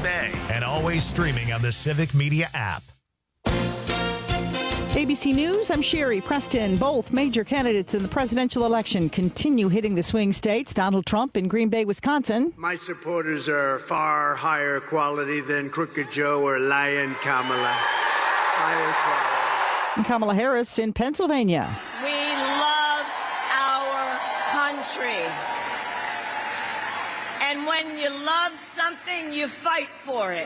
Bay and always streaming on the Civic Media app. ABC News, I'm Sherry Preston. Both major candidates in the presidential election continue hitting the swing states. Donald Trump in Green Bay, Wisconsin. My supporters are far higher quality than Crooked Joe or Lion Kamala. Higher quality. And Kamala Harris in Pennsylvania. We love our country. And when you love something, you fight for it.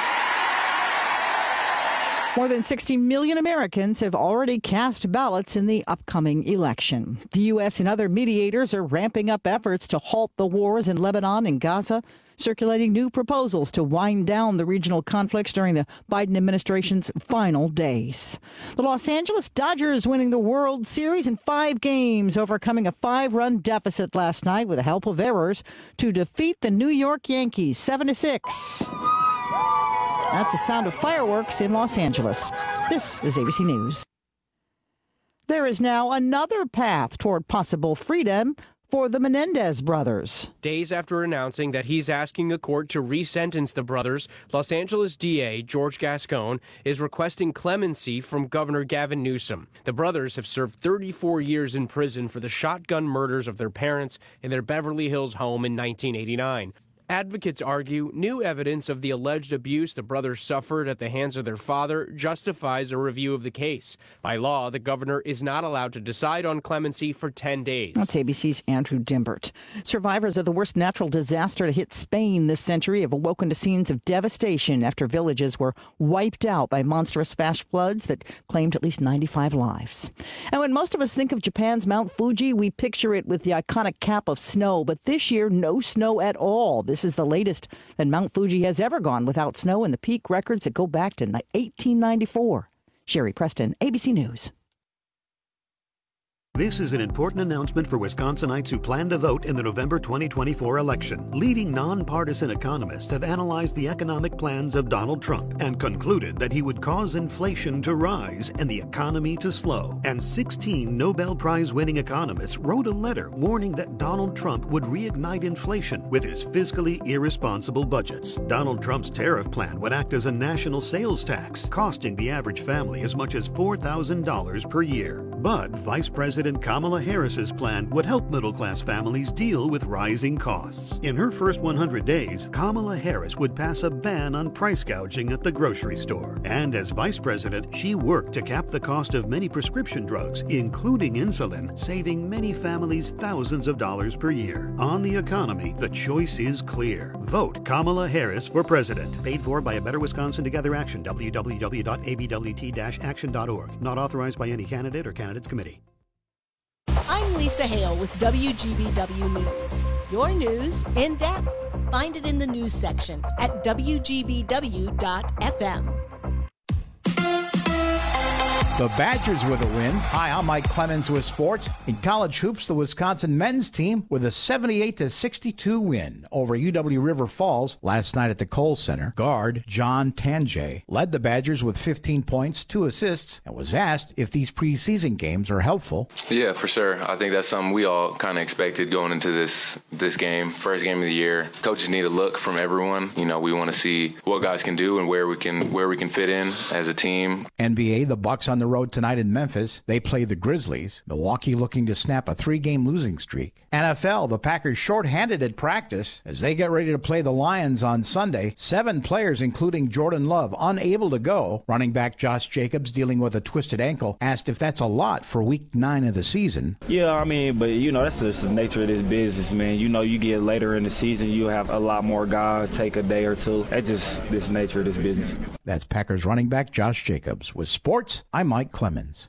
More than 60 million Americans have already cast ballots in the upcoming election. The U.S. and other mediators are ramping up efforts to halt the wars in Lebanon and Gaza, circulating new proposals to wind down the regional conflicts during the Biden administration's final days. The Los Angeles Dodgers winning the World Series in 5 games, overcoming a 5-run deficit last night with the help of errors to defeat the New York Yankees 7-6. That's the sound of fireworks in Los Angeles. This is ABC News. There is now another path toward possible freedom for the Menendez brothers. Days after announcing that he's asking a court to re-sentence the brothers, Los Angeles DA George Gascon is requesting clemency from Governor Gavin Newsom. The brothers have served 34 years in prison for the shotgun murders of their parents in their Beverly Hills home in 1989. Advocates argue new evidence of the alleged abuse the brothers suffered at the hands of their father justifies a review of the case. By law, the governor is not allowed to decide on clemency for 10 days. That's ABC's Andrew Dimbert. Survivors of the worst natural disaster to hit Spain this century have awoken to scenes of devastation after villages were wiped out by monstrous flash floods that claimed at least 95 lives. And when most of us think of Japan's Mount Fuji, we picture it with the iconic cap of snow. But this year, no snow at all. This is the latest that Mount Fuji has ever gone without snow, and the peak records that go back to 1894. Sherry Preston, ABC News. This is an important announcement for Wisconsinites who plan to vote in the November 2024 election. Leading nonpartisan economists have analyzed the economic plans of Donald Trump and concluded that he would cause inflation to rise and the economy to slow. And 16 Nobel Prize-winning economists wrote a letter warning that Donald Trump would reignite inflation with his fiscally irresponsible budgets. Donald Trump's tariff plan would act as a national sales tax, costing the average family as much as $4,000 per year. But Vice President Kamala Harris's plan would help middle-class families deal with rising costs. In her first 100 days, Kamala Harris would pass a ban on price gouging at the grocery store. And as vice president, she worked to cap the cost of many prescription drugs, including insulin, saving many families thousands of dollars per year. On the economy, the choice is clear. Vote Kamala Harris for president. Paid for by A Better Wisconsin Together Action, www.abwt-action.org. Not authorized by any candidate or candidates committee. I'm Lisa Hale with WGBW News. Your news in depth. Find it in the news section at WGBW.FM. The Badgers with a win. Hi, I'm Mike Clemens with sports. In college hoops, the Wisconsin men's team with a 78-62 win over UW River Falls last night at the Kohl Center. Guard John Tanjay led the Badgers with 15 points, 2 assists, and was asked if these preseason games are helpful. Yeah, for sure. I think that's something we all kind of expected going into this game. First game of the year. Coaches need a look from everyone. You know, we want to see what guys can do and where we can fit in as a team. NBA, the Bucks on the road tonight in Memphis. They play the Grizzlies. Milwaukee looking to snap a 3-game losing streak. NFL, the Packers shorthanded at practice as they get ready to play the Lions on Sunday. 7 players, including Jordan Love, unable to go. Running back Josh Jacobs, dealing with a twisted ankle, asked if that's a lot for week 9 of the season. Yeah, I mean, but that's just the nature of this business, man. You get later in the season, you have a lot more guys take a day or two. That's just this nature of this business. That's Packers running back Josh Jacobs. With sports, I'm Mike Clemens.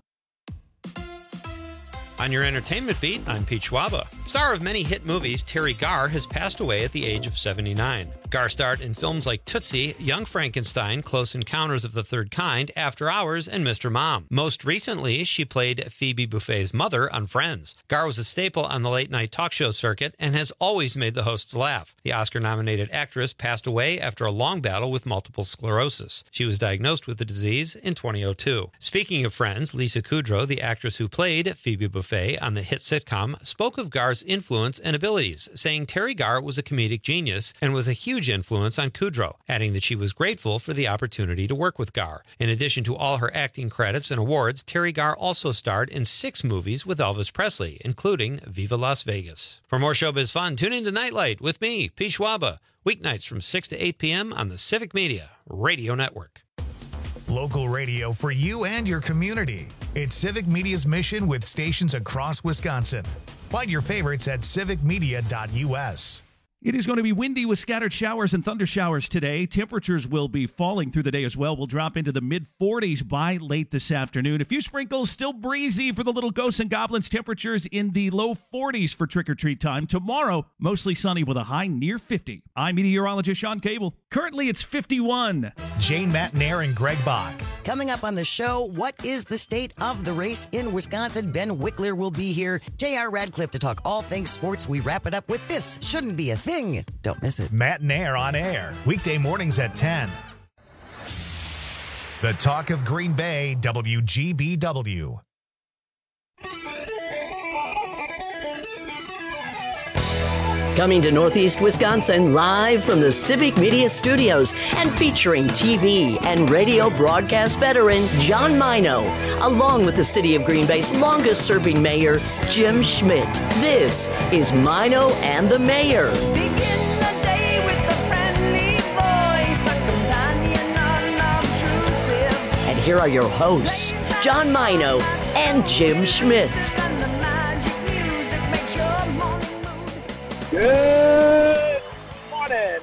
On your entertainment beat, I'm Pete Schwaba. Star of many hit movies, Terry Garr has passed away at the age of 79. Garr starred in films like Tootsie, Young Frankenstein, Close Encounters of the Third Kind, After Hours, and Mr. Mom. Most recently, she played Phoebe Buffay's mother on Friends. Garr was a staple on the late-night talk show circuit and has always made the hosts laugh. The Oscar-nominated actress passed away after a long battle with multiple sclerosis. She was diagnosed with the disease in 2002. Speaking of Friends, Lisa Kudrow, the actress who played Phoebe Buffay on the hit sitcom, spoke of Garr's influence and abilities, saying Terry Garr was a comedic genius and was a huge huge influence on Kudrow, adding that she was grateful for the opportunity to work with Gar. In addition to all her acting credits and awards, Terry Gar also starred in 6 movies with Elvis Presley, including Viva Las Vegas. For more showbiz fun, tune in to Nightlight with me, P. Schwaba, weeknights from 6 to 8 p.m. on the Civic Media Radio Network. Local radio for you and your community. It's Civic Media's mission with stations across Wisconsin. Find your favorites at civicmedia.us. It is going to be windy with scattered showers and thunder showers today. Temperatures will be falling through the day as well. We'll drop into the mid-40s by late this afternoon. A few sprinkles, still breezy for the little ghosts and goblins. Temperatures in the low 40s for trick-or-treat time. Tomorrow, mostly sunny with a high near 50. I'm meteorologist Sean Cable. Currently, it's 51. Jane Matnair and Greg Bach. Coming up on the show, what is the state of the race in Wisconsin? Ben Wickler will be here. J.R. Radcliffe to talk all things sports. We wrap it up with This Shouldn't Be a Thing. Don't miss it. Matnair on air, weekday mornings at 10. The Talk of Green Bay, WGBW. Coming to Northeast Wisconsin live from the Civic Media Studios and featuring TV and radio broadcast veteran John Mino, along with the City of Green Bay's longest-serving mayor, Jim Schmidt. This is Mino and the Mayor. And here are your hosts, John Mino and Jim Schmidt. Good morning.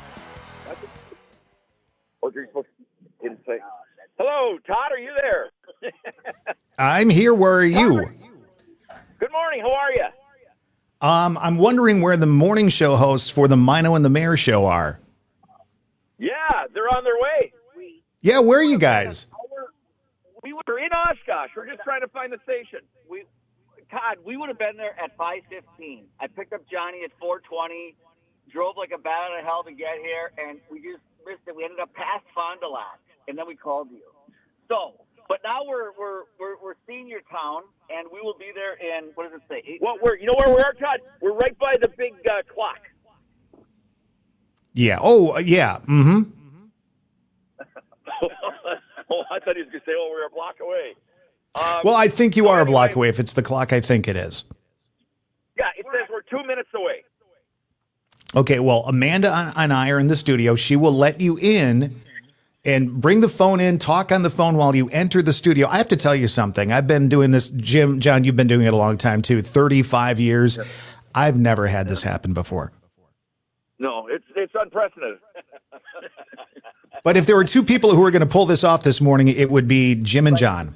What you're supposed to say? Hello, Todd. Are you there? I'm here. Where are you? Good morning. How are you? I'm wondering where the morning show hosts for the Mino and the Mayor show are. Yeah, they're on their way. Yeah, where are you guys? We were in Oshkosh. We're just trying to find the station. Todd, we would have been there at 5:15. I picked up Johnny at 4:20, drove like a bat out of hell to get here, and we just missed it. We ended up past Fond du Lac, and then we called you. So, but now we're senior town, and we will be there in, what does it say? Well, you know where we are, Todd? We're right by the big clock. Yeah. Oh, yeah. Mm-hmm. Oh, I thought he was going to say, we're a block away. Well, I think you are a block away if it's the clock I think it is. Yeah, it says we're 2 minutes away. Okay, well, Amanda and I are in the studio. She will let you in and bring the phone in, talk on the phone while you enter the studio. I have to tell you something. I've been doing this, John, you've been doing it a long time too, 35 years. I've never had this happen before. No, it's unprecedented. But if there were 2 people who were going to pull this off this morning, it would be Jim and John.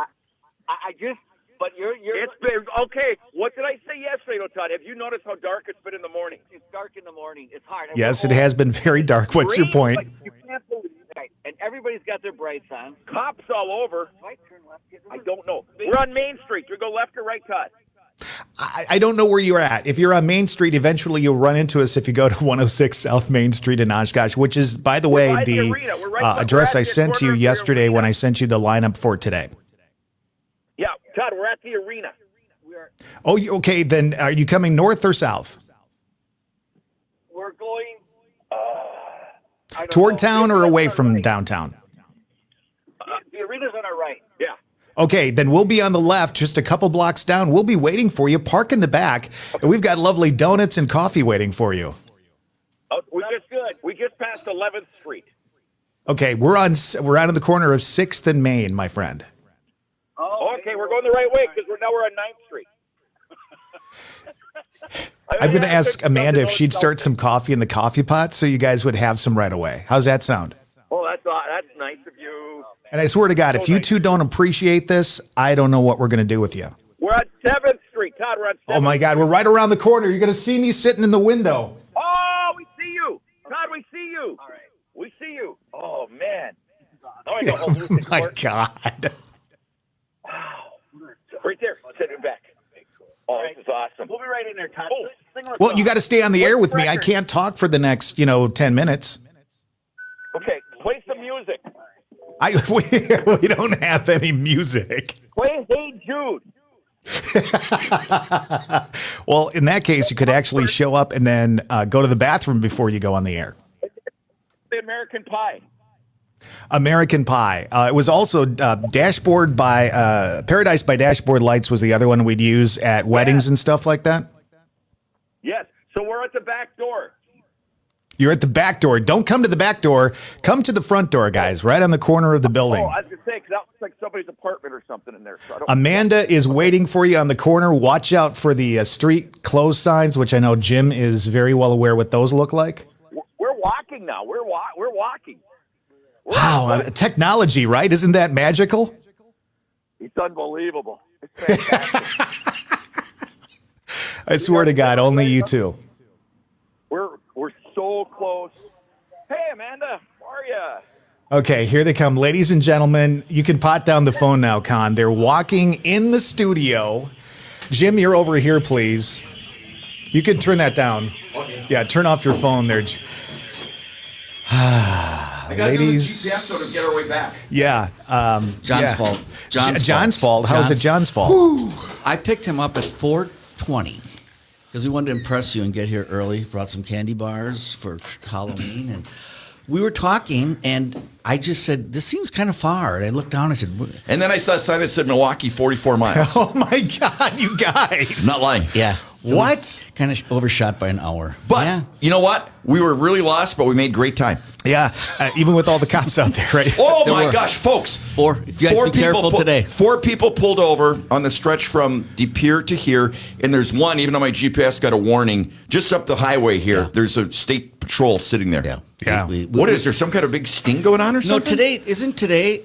But you're. It's been okay. What did I say yesterday, Todd? Have you noticed how dark it's been in the morning? It's dark in the morning. It's hard. Yes, it has been very dark. What's your point? You can't believe it. And everybody's got their brights on. Cops all over. I don't know. We're on Main Street. Do we go left or right, Todd? I don't know where you're at. If you're on Main Street, eventually you'll run into us if you go to 106 South Main Street in Oshkosh, which is, by the way, the address I sent to you yesterday when I sent you the lineup for today. Yeah, Todd, we're at the arena. Oh, okay. Then are you coming north or south? We're going toward town or away from downtown? The arena's on our right. Yeah. Okay, then we'll be on the left, just a couple blocks down. We'll be waiting for you. Park in the back. And we've got lovely donuts and coffee waiting for you. Oh, we just passed 11th Street. Okay, we're out on the corner of 6th and Main, my friend. Oh, okay, we're going the right way because we're on 9th Street. I'm going to ask Amanda if she'd start some coffee in the coffee pot so you guys would have some right away. How's that sound? Oh, that's nice of you. And I swear to God, if you two don't appreciate this, I don't know what we're going to do with you. We're on 7th Street. Todd, we're on 7th. Oh, my God, we're right around the corner. You're going to see me sitting in the window. Oh, we see you. Todd, we see you. All right. We see you. Oh, man. Oh, my God. Right there. Sit it back. Oh, this is awesome. We'll be right in there, Todd. Well, you got to stay on the air with me. I can't talk for the next, 10 minutes. Okay, play some music. We don't have any music. Play Hey Jude. Well, in that case, you could actually show up and then go to the bathroom before you go on the air. say American Pie. American Pie. It was also Dashboard by Paradise by Dashboard Lights was the other one we'd use at weddings and stuff like that. Yes. So we're at the back door. You're at the back door. Don't come to the back door. Come to the front door, guys, right on the corner of the building. Oh, I was going to say, because that looks like somebody's apartment or something in there. So Amanda is waiting for you on the corner. Watch out for the street closed signs, which I know Jim is very well aware what those look like. We're walking now. We're walking. Wow, technology, right? Isn't that magical? It's unbelievable. It's fantastic. I swear to God, only you two. We're so close. Hey, Amanda, how are you? Okay, here they come. Ladies and gentlemen, you can pot down the phone now, Con. They're walking in the studio. Jim, you're over here, please. You can turn that down. Yeah, turn off your phone there. Ladies, GPS so to get our way back. Yeah. John's fault. John's fault. How is it John's fault? Whew. I picked him up at 4:20 because we wanted to impress you and get here early. Brought some candy bars for Halloween, and we were talking, and I just said, "This seems kind of far." And I looked down. I said, and then I saw a sign that said Milwaukee, 44 miles. Oh my God, you guys! I'm not lying. Yeah. So what? Kind of overshot by an hour. But you know what? We were really lost, but we made great time. Yeah, even with all the cops out there, right? Oh my gosh, folks! You guys be careful today. 4 people pulled over on the stretch from De Pere to here, and there's one. Even though my GPS got a warning, just up the highway here, there's a state patrol sitting there. Yeah. What is there? Some kind of big sting going on or something? No, today.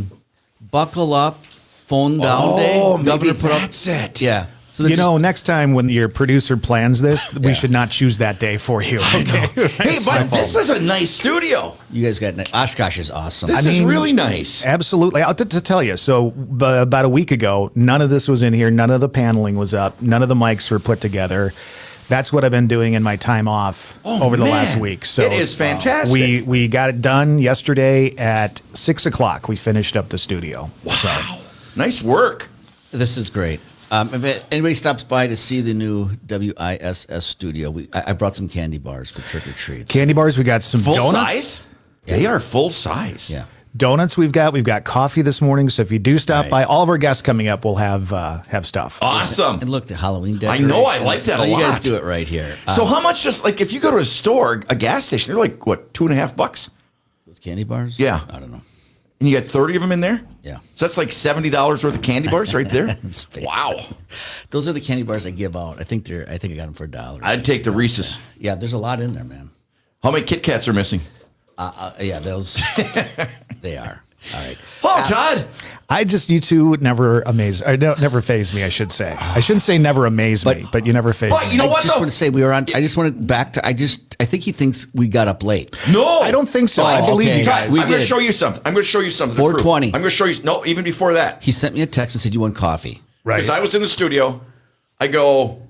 Buckle up, phone down day. Oh, maybe Governor put that's it. Yeah. So you know, next time when your producer plans this, we should not choose that day for you. Okay? Hey, but this is a nice studio. You guys got Oshkosh is awesome. This is really nice. Absolutely. I'll to tell you. So about a week ago, none of this was in here. None of the paneling was up. None of the mics were put together. That's what I've been doing in my time off over the last week. So it is fantastic. We got it done yesterday at 6 o'clock. We finished up the studio. Wow. So. Nice work. This is great. If anybody stops by to see the new WISS studio, I brought some candy bars for trick or treats. Candy bars. We got some full donuts. Size? They are full size. Yeah. Donuts. We've got coffee this morning. So if you do stop by, all of our guests coming up will have stuff. Awesome. And look, the Halloween I decorations. know. I like that a lot. You guys do it right here. So how much? Just like if you go to a store, a gas station, they're like what, $2.50? Those candy bars? Yeah. I don't know. And you got 30 of them in there? Yeah. So that's like $70 worth of candy bars right there? Wow. Those are the candy bars I give out. I think I got them for $1. I'd take the Reese's. Yeah, there's a lot in there, man. How many Kit Kats are missing? Yeah, those they are. All right. Oh, Todd. You two never never faze me, I should say. I shouldn't say never amaze me, but you never faze me. But you know what, I just want to say we were on. I just wanted back to. I think he thinks we got up late. No, I don't think so. I believe you guys. I'm going to show you something. 4:20. I'm going to show you. No, even before that. He sent me a text and said, "You want coffee?" Right. Because I was in the studio. I go.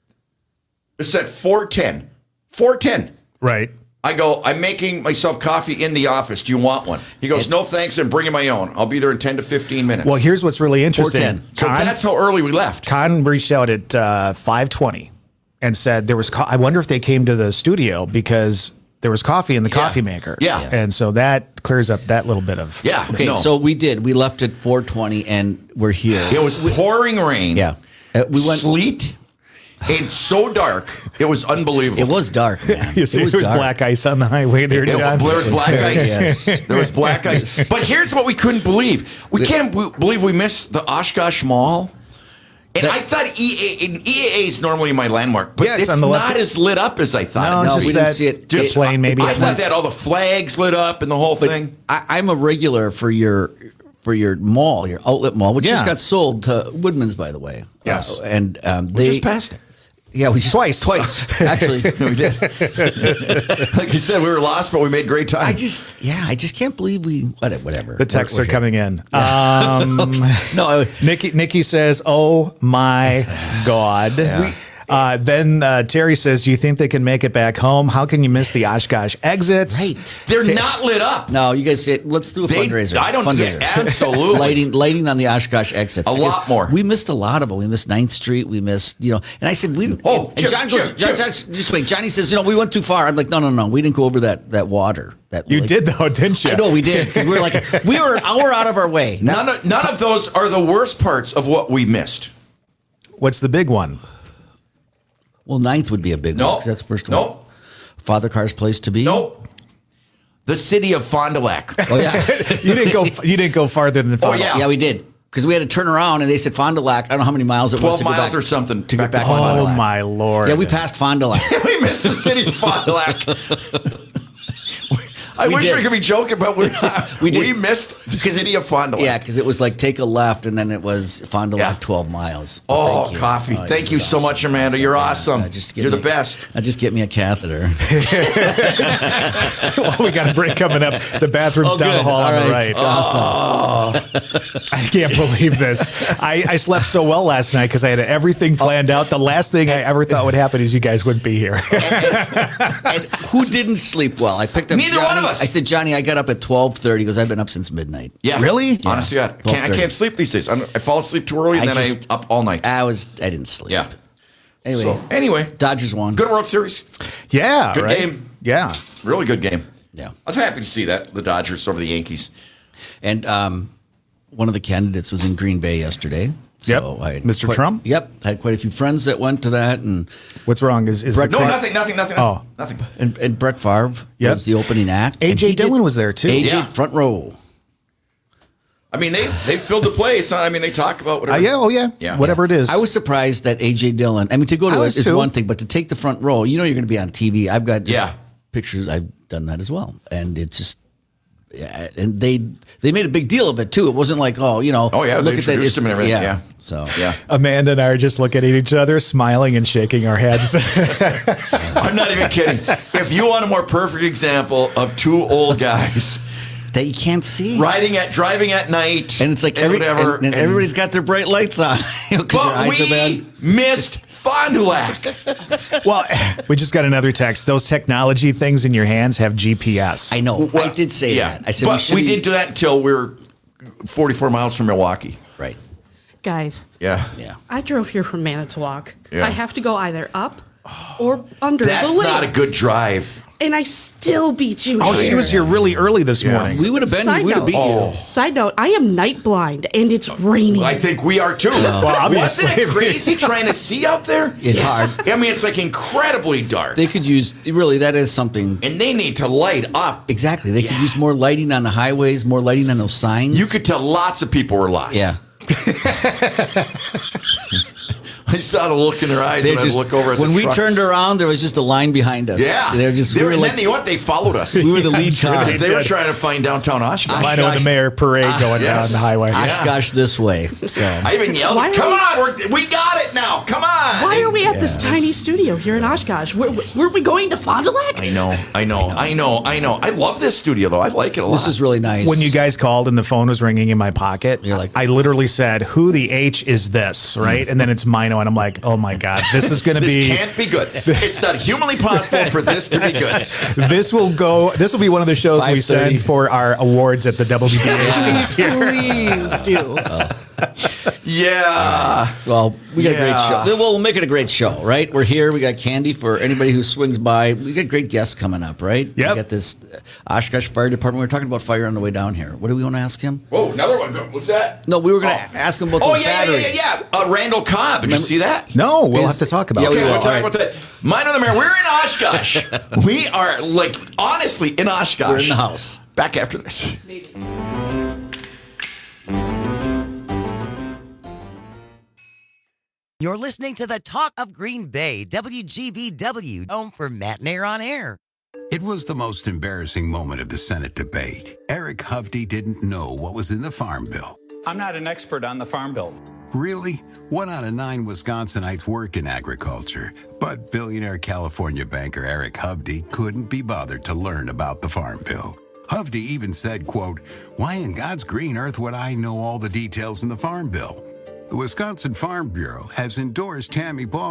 It said 4:10. 4:10. Right. I go, I'm making myself coffee in the office. Do you want one? He goes, no thanks, I'm bringing my own. I'll be there in 10 to 15 minutes. Well, here's what's really interesting. 4:10. So that's how early we left. Con reached out at 5:20 and said there was. I wonder if they came to the studio because there was coffee in the coffee maker. Yeah. And so that clears up that little bit of. Yeah. Okay, so we did. We left at 4:20 and we're here. It was pouring rain. Yeah. We went sleet. It's so dark. It was unbelievable. It was dark, man. You see, there's black ice on the highway there, John. There was black ice. Yes. There was black ice. But here's what we couldn't believe. We can't believe we missed the Oshkosh Mall. And I thought EAA is normally my landmark, but it's on the not as lit up as I thought. No, we didn't see it. Just plain, maybe. I thought they had all the flags lit up and the whole thing. I'm a regular for your mall, your outlet mall, which just got sold to Woodman's, by the way. Yes. And we just passed it. Yeah, we just twice actually. We did. Like you said, we were lost, but we made great time. I just can't believe we whatever. The texts are coming in. No, Nikki says, "Oh my God." Yeah. Then Terry says, do you think they can make it back home? How can you miss the Oshkosh exits? Right. They're not lit up. No, you guys say, let's do a fundraiser. I don't fundraiser. get absolutely. lighting on the Oshkosh exits. A lot more. We missed a lot of them. We missed 9th Street. We missed, and I said, just wait. Johnny says, we went too far. I'm like, no. We didn't go over that water. You did though, didn't you? I know we did. 'Cause we were an hour out of our way. None of those are the worst parts of what we missed. What's the big one? Well, 9th would be a big one. 'Cause that's the first one. Nope. Father Carr's place to be. Nope. The city of Fond du Lac. Oh yeah. You didn't go farther than Fond du Lac. Oh yeah. Yeah, we did. Because we had to turn around and they said Fond du Lac. I don't know how many miles it was. 12 miles or something to get back. Oh my Lord. Yeah, we passed Fond du Lac. We missed the city of Fond du Lac. I wish we could be joking, but we missed the city of Fond du Lac. Yeah, because it was like take a left, and then it was Fond du Lac 12 miles. Oh, thank you. Coffee. Oh, Thank you so much, Amanda. You're awesome. You're the best. Just get me a catheter. Well, we got a break coming up. The bathroom's down the hall on the right. Awesome. I can't believe this. I slept so well last night because I had everything planned out. The last thing I ever thought would happen is you guys wouldn't be here. And who didn't sleep well? I picked up Neither Johnny. one of us. I said, Johnny, I got up at 12:30 because I've been up since midnight. Yeah. Really? Yeah. Honestly, God. I can't sleep these days. I fall asleep too early, and then I'm up all night. I didn't sleep. Yeah. Anyway, Dodgers won. Good World Series. Yeah. Good right? game. Yeah. Really good game. Yeah. I was happy to see that, the Dodgers over the Yankees. And one of the candidates was in Green Bay yesterday. So Yep. Mr. Trump? Yep. I had quite a few friends that went to that. And What's wrong? Is Brett, nothing. Oh. Nothing. And Brett Favre was the opening act. A.J. Dillon was there, too. A.J. front row. I mean, they filled the place. I mean, they talk about whatever. Yeah. Whatever it is. I was surprised that A.J. Dillon, I mean, to go to I it was is too. one thing, but to take the front row, you're going to be on TV. I've got pictures. I've done that as well. And it's just, and they made a big deal of it, too. It wasn't like, they look at that. introduced him and everything. Yeah. So, Amanda and I are just looking at each other, smiling and shaking our heads. I'm not even kidding. If you want a more perfect example of two old guys that you can't see driving at night, and it's like whatever, and everybody's got their bright lights on. But we missed Fond du Lac. Well, we just got another text. Those technology things in your hands have GPS. I know. I did say that. I said but we didn't do that until we were 44 miles from Milwaukee. Right. Guys, Yeah. I drove here from Manitowoc. Yeah. I have to go either up or under That's the lake. not a good drive. And I still beat you Oh, here. she was here really early this morning. We would have been. Side We would have note. beat you. Side note, I am night blind and it's raining. I think we are too. Well, obviously. Wasn't it crazy trying to see out there? It's hard. I mean, it's like incredibly dark. They could use that is something. And they need to light up. Exactly. They could use more lighting on the highways, more lighting on those signs. You could tell lots of people were lost. Yeah. I saw the look in their eyes and I look over at when the we trucks. turned around, there was just a line behind us. Yeah. They're just and like, then you know what? They followed us. we were the lead car. They were trying to find downtown Oshkosh. Mine and the mayor parade going down the highway. Oshkosh this way. So. I even yelled, Why are come we- on, we got it now. Come on. Why are we at this tiny studio here in Oshkosh? Were we going to Fond du Lac? I know. I love this studio, though. I like it a lot. This is really nice. When you guys called and the phone was ringing in my pocket, I literally said, who the H is this, right? And then it's Mino, and I'm like, oh my God, this is going to This be... can't be good. It's not humanly possible for this to be good. This will be one of the shows we 5:30. send for our awards at the WBA this year. Please do. Yeah. Well, we got a great show. Well, we'll make it a great show, right? We're here. We got candy for anybody who swings by. We got great guests coming up, right? Yep. We got this Oshkosh Fire Department. We were talking about fire on the way down here. What do we want to ask him? Whoa, another one. What's that? No, we were going to ask him about the batteries. Randall Cobb. Did you see that? No, we'll have to talk about Yeah, it. Okay, we will. we'll talk All right. about that. Mine on the Mayor. We're in Oshkosh. We are, honestly, in Oshkosh. We're in the house. Back after this. You're listening to the Talk of Green Bay, WGBW, home for Matt and Air on Air. It was the most embarrassing moment of the Senate debate. Eric Hovde didn't know what was in the Farm Bill. I'm not an expert on the Farm Bill. Really? 1 out of 9 Wisconsinites work in agriculture, but billionaire California banker Eric Hovde couldn't be bothered to learn about the Farm Bill. Hovde even said, quote, "Why in God's green earth would I know all the details in the Farm Bill?" The Wisconsin Farm Bureau has endorsed Tammy Baldwin,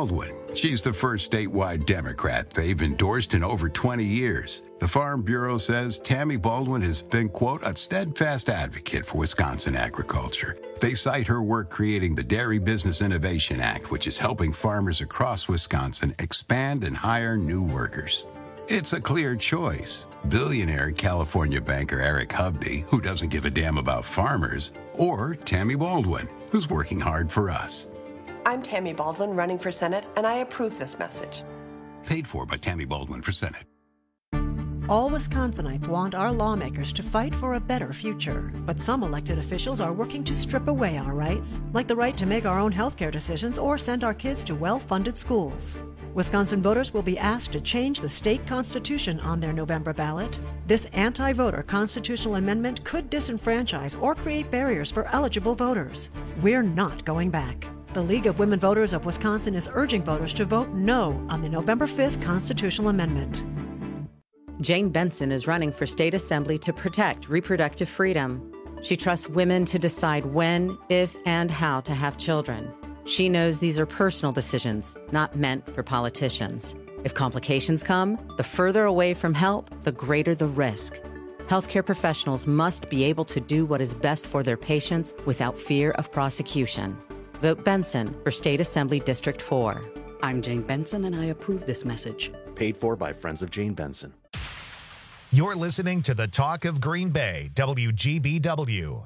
She's the first statewide Democrat they've endorsed in over 20 years. The Farm Bureau says Tammy Baldwin has been, quote, a steadfast advocate for Wisconsin agriculture. They cite her work creating the Dairy Business Innovation Act, which is helping farmers across Wisconsin expand and hire new workers. It's a clear choice. Billionaire California banker Eric Hovde, who doesn't give a damn about farmers, or Tammy Baldwin, who's working hard for us. I'm Tammy Baldwin, running for Senate, and I approve this message. Paid for by Tammy Baldwin for Senate. All Wisconsinites want our lawmakers to fight for a better future. But some elected officials are working to strip away our rights, like the right to make our own healthcare decisions or send our kids to well-funded schools. Wisconsin voters will be asked to change the state constitution on their November ballot. This anti-voter constitutional amendment could disenfranchise or create barriers for eligible voters. We're not going back. The League of Women Voters of Wisconsin is urging voters to vote no on the November 5th constitutional amendment. Jane Benson is running for state assembly to protect reproductive freedom. She trusts women to decide when, if, and how to have children. She knows these are personal decisions, not meant for politicians. If complications come, the further away from help, the greater the risk. Healthcare professionals must be able to do what is best for their patients without fear of prosecution. Vote Benson for State Assembly District 4. I'm Jane Benson, and I approve this message. Paid for by Friends of Jane Benson. You're listening to the Talk of Green Bay, WGBW.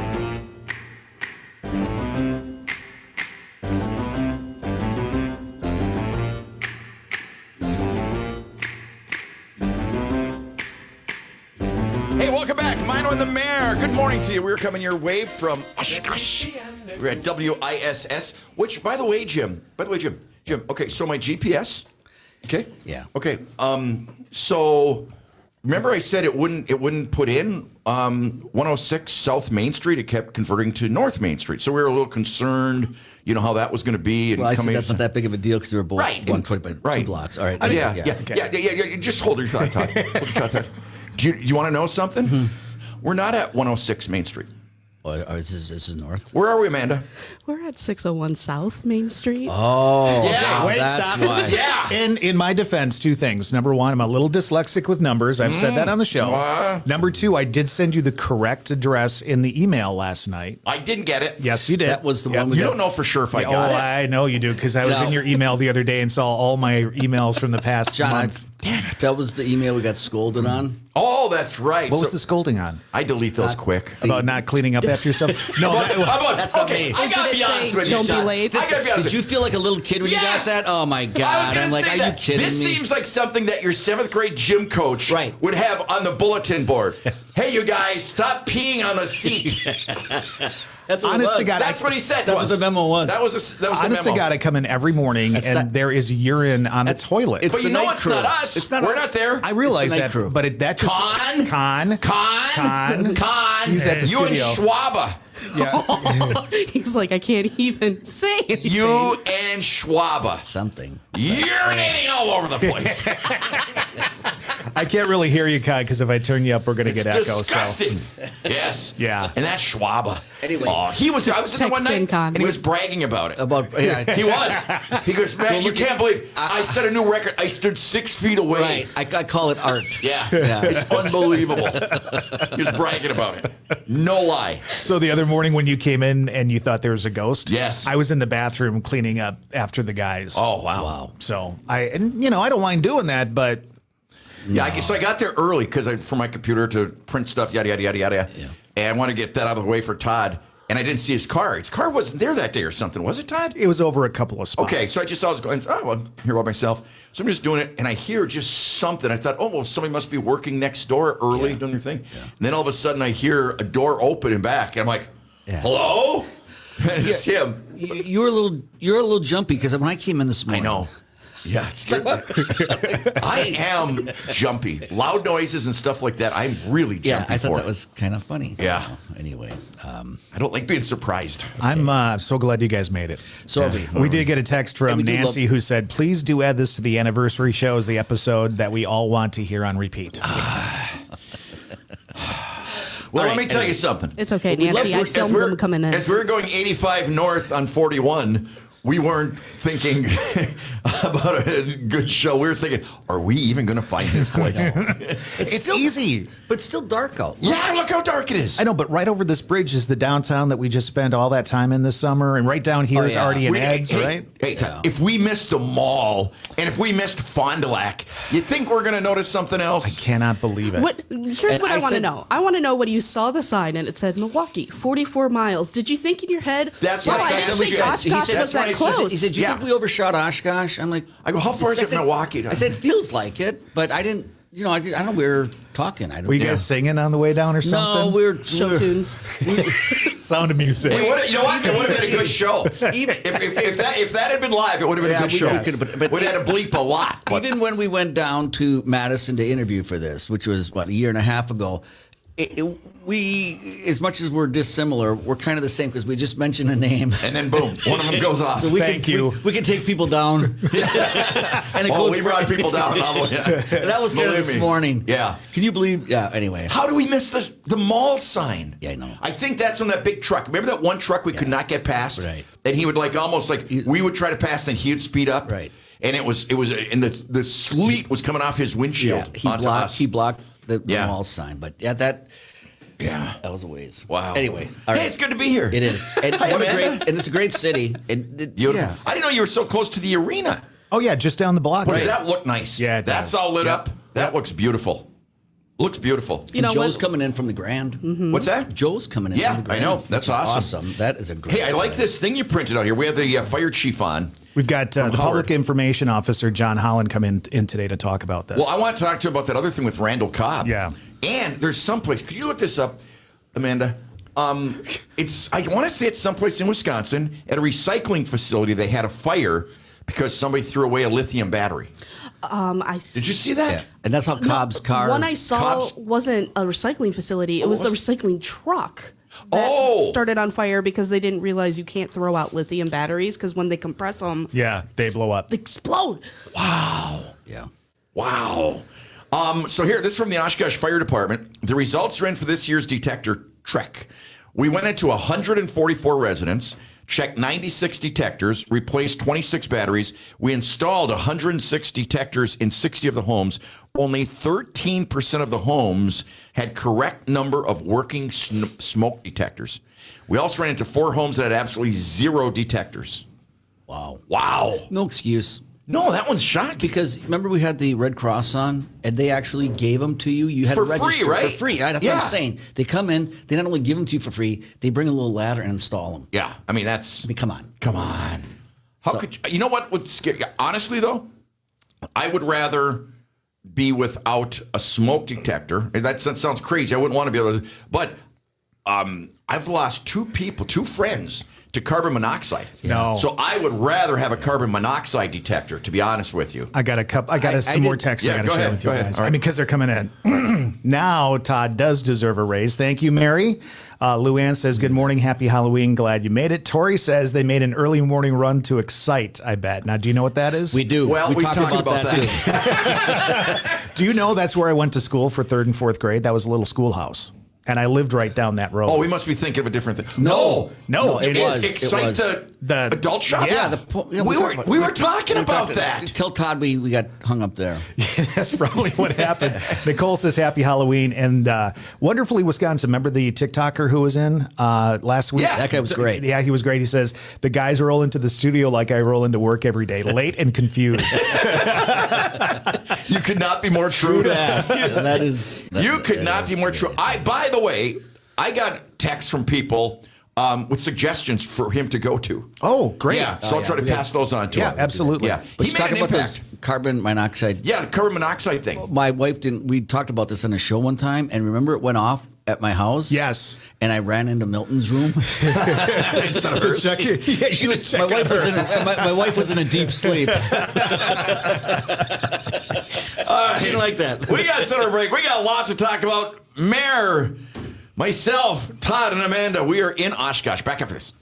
Hey, welcome back. Mino and the Mayor. Good morning to you. We're coming your way from Oshkosh. We're at WISS, which, by the way, Jim, okay, so my GPS, okay? Yeah. Okay, so remember I said it wouldn't put in 106 South Main Street. It kept converting to North Main Street. So we were a little concerned, how that was going to be. And well, I see that's not that big of a deal because they were both 120 by 2 blocks. All right. Yeah. Just hold your thought, Todd. Hold your thought. Do you want to know something? We're not at 106 Main Street. This is north. Where are we, Amanda? We're at 601 South Main Street. Oh, yeah. Wait, that's stop. Why. Yeah. In my defense, two things. Number one, I'm a little dyslexic with numbers. I've said that on the show. Number two, I did send you the correct address in the email last night. I didn't get it. Yes, you did. That was the one. You don't know for sure if I got it. I know you do because I was in your email the other day and saw all my emails from the past month. Damn it. That was the email we got scolded on. Oh, that's right. What was the scolding on? I delete those quick. About not cleaning up after yourself? No, that's not me. I gotta be honest with you. Don't be late. Did you feel like a little kid when you got that? Oh my God! I'm like, are you kidding me? This seems like something that your 7th grade gym coach would have on the bulletin board. Hey, you guys, stop peeing on the seat. That's what honest to God, that's what he said. That's what the memo was. That was the memo. Honest to God, I come in every morning and there is urine on the toilet. But you know it's not us. It's not We're us. not there. I realize that, but that just Con. He's at the you studio. and Schwaba. Yeah. He's like, I can't even say anything. You and Schwaba. Something. Urinating all over the place. I can't really hear you, Kai, because if I turn you up, we're going to get echo. Disgusting. So. Yes. Yeah. And that's Schwaba. Anyway. I was in there one night, and he was bragging about it. He was. He goes, man, you can't believe I set a new record. I stood 6 feet away. Right. I call it art. Yeah. It's unbelievable. He was bragging about it. No lie. So the other morning when you came in and you thought there was a ghost, yes, I was in the bathroom cleaning up after the guys. Oh wow! So I don't mind doing that, but yeah. So I got there early because for my computer to print stuff, yada yada yada yada. Yeah. And I want to get that out of the way for Todd. And I didn't see his car. His car wasn't there that day or something, was it, Todd? It was over a couple of spots. Okay, so I was going, I'm here by myself. So I'm just doing it, and I hear just something. I thought, well, somebody must be working next door early doing their thing. Yeah. And then all of a sudden I hear a door open and back. And I'm like, hello? And it's him. You're a little jumpy because when I came in this morning. I know. Yeah, it's good. I am jumpy. Loud noises and stuff like that. I'm really jumpy. Yeah, I thought that was kind of funny. Yeah. Anyway, I don't like being surprised. I'm so glad you guys made it. So we did get a text from Nancy who said, "Please do add this to the anniversary show as the episode that we all want to hear on repeat." Well, let me tell you something. It's okay, Nancy. I filmed them coming in. As we were going 85 north on 41, we weren't thinking about a good show. We were thinking, are we even going to find this place? It's still easy. But still dark out. Yeah, look how dark it is. I know, but right over this bridge is the downtown that we just spent all that time in this summer, and right down here is Artie and Ed's, right? Hey, if we missed the mall and if we missed Fond du Lac, you think we're going to notice something else? I cannot believe it. Here's what I want to know. I want to know when you saw the sign and it said Milwaukee, 44 miles. Did you think in your head, that's what I didn't think Oshkosh was that close? He said, do you think we overshot Oshkosh? I'm like, I go, how far is it from Milwaukee? I said, it feels like it, but I didn't, I don't know, we were talking. Were you guys singing on the way down or something? No, we were show tunes. Sound of music. You know what? It would have been a good show. If that had been live, it would have been a good show. But we'd had to bleep a lot. Even when we went down to Madison to interview for this, which was, a year and a half ago, we, as much as we're dissimilar, we're kind of the same because we just mention a name. And then boom, one of them goes off. So we can take people down. And we brought people down. That was good this morning. Yeah. Can you believe? Yeah, anyway. How do we miss the mall sign? Yeah, I know. I think that's on that big truck. Remember that one truck we could not get past? Right. And he would we would try to pass, and he would speed up. Right. And it was, and the sleet was coming off his windshield onto us. He blocked the mall sign, but that was a ways. Wow. Anyway, hey, it's good to be here. It is, and it's a great city. Beautiful. I didn't know you were so close to the arena. Oh yeah, just down the block. Does that look nice? Yeah, that's all lit up. That looks beautiful. Looks beautiful. Joe's coming in from the Grand. Mm-hmm. What's that? Joe's coming in. Yeah, from the Grand, I know. That's awesome. That is a great. Hey, I like this thing you printed out here. We have the fire chief on. We've got the public information officer, John Holland, come in today to talk about this. Well, I want to talk to you about that other thing with Randall Cobb. Yeah. And there's someplace. Could you look this up, Amanda? I want to say it's someplace in Wisconsin at a recycling facility. They had a fire because somebody threw away a lithium battery. Did you see that? Yeah. And that's how Cobb's car. One I saw wasn't a recycling facility. It was the recycling truck. That started on fire because they didn't realize you can't throw out lithium batteries because when they compress them, they blow up. They explode. Wow. Yeah. Wow. So here, this is from the Oshkosh Fire Department. The results are in for this year's detector trek. We went into 144 residents, checked 96 detectors, replaced 26 batteries. We installed 106 detectors in 60 of the homes. Only 13% of the homes had correct number of working smoke detectors. We also ran into 4 homes that had absolutely 0 detectors. Wow. No excuse. No, that one's shocking. Because remember we had the Red Cross on, and they actually gave them to you. You had for to register free, right? For free. That's what I'm saying. They come in, they not only give them to you for free, they bring a little ladder and install them. Yeah, I mean come on. How could you know what would scare you? Honestly, though, I would rather be without a smoke detector. That sounds crazy. I wouldn't want to be able to, but I've lost 2 friends to carbon monoxide. No. So I would rather have a carbon monoxide detector, to be honest with you. I got some more texts I got to share with you guys. I mean, because they're coming in. Now, Todd does deserve a raise. Thank you, Mary. Luann says, good morning, happy Halloween, glad you made it. Tori says they made an early morning run to Excite, I bet. Now, do you know what that is? We do. Well, we talked about that too. Do you know that's where I went to school for 3rd and 4th grade? That was a little schoolhouse. And I lived right down that road. Oh, we must be thinking of a different thing. No, it was. Excite the adult shop? Yeah. We were talking about that. Tell Todd we got hung up there. That's probably what happened. Nicole says, happy Halloween. And Wonderfully Wisconsin, remember the TikToker who was in last week? Yeah, that guy was great. Yeah, he was great. He says, the guys roll into the studio like I roll into work every day, late and confused. You could not be more true. You could not be more true. By the way, I got texts from people with suggestions for him to go to. Oh, great. Yeah, so I'll try to pass those on to him. Yeah, absolutely. Yeah. But He you made talk an about impact. this carbon monoxide. Yeah, the carbon monoxide thing. My wife we talked about this on a show one time, and remember it went off at my house? Yes. And I ran into Milton's room. Instead of hers. My wife was in a deep sleep. She didn't like that. We got to set our break. We got lots to talk about. Mayor, myself, Todd, and Amanda, we are in Oshkosh. Back after this.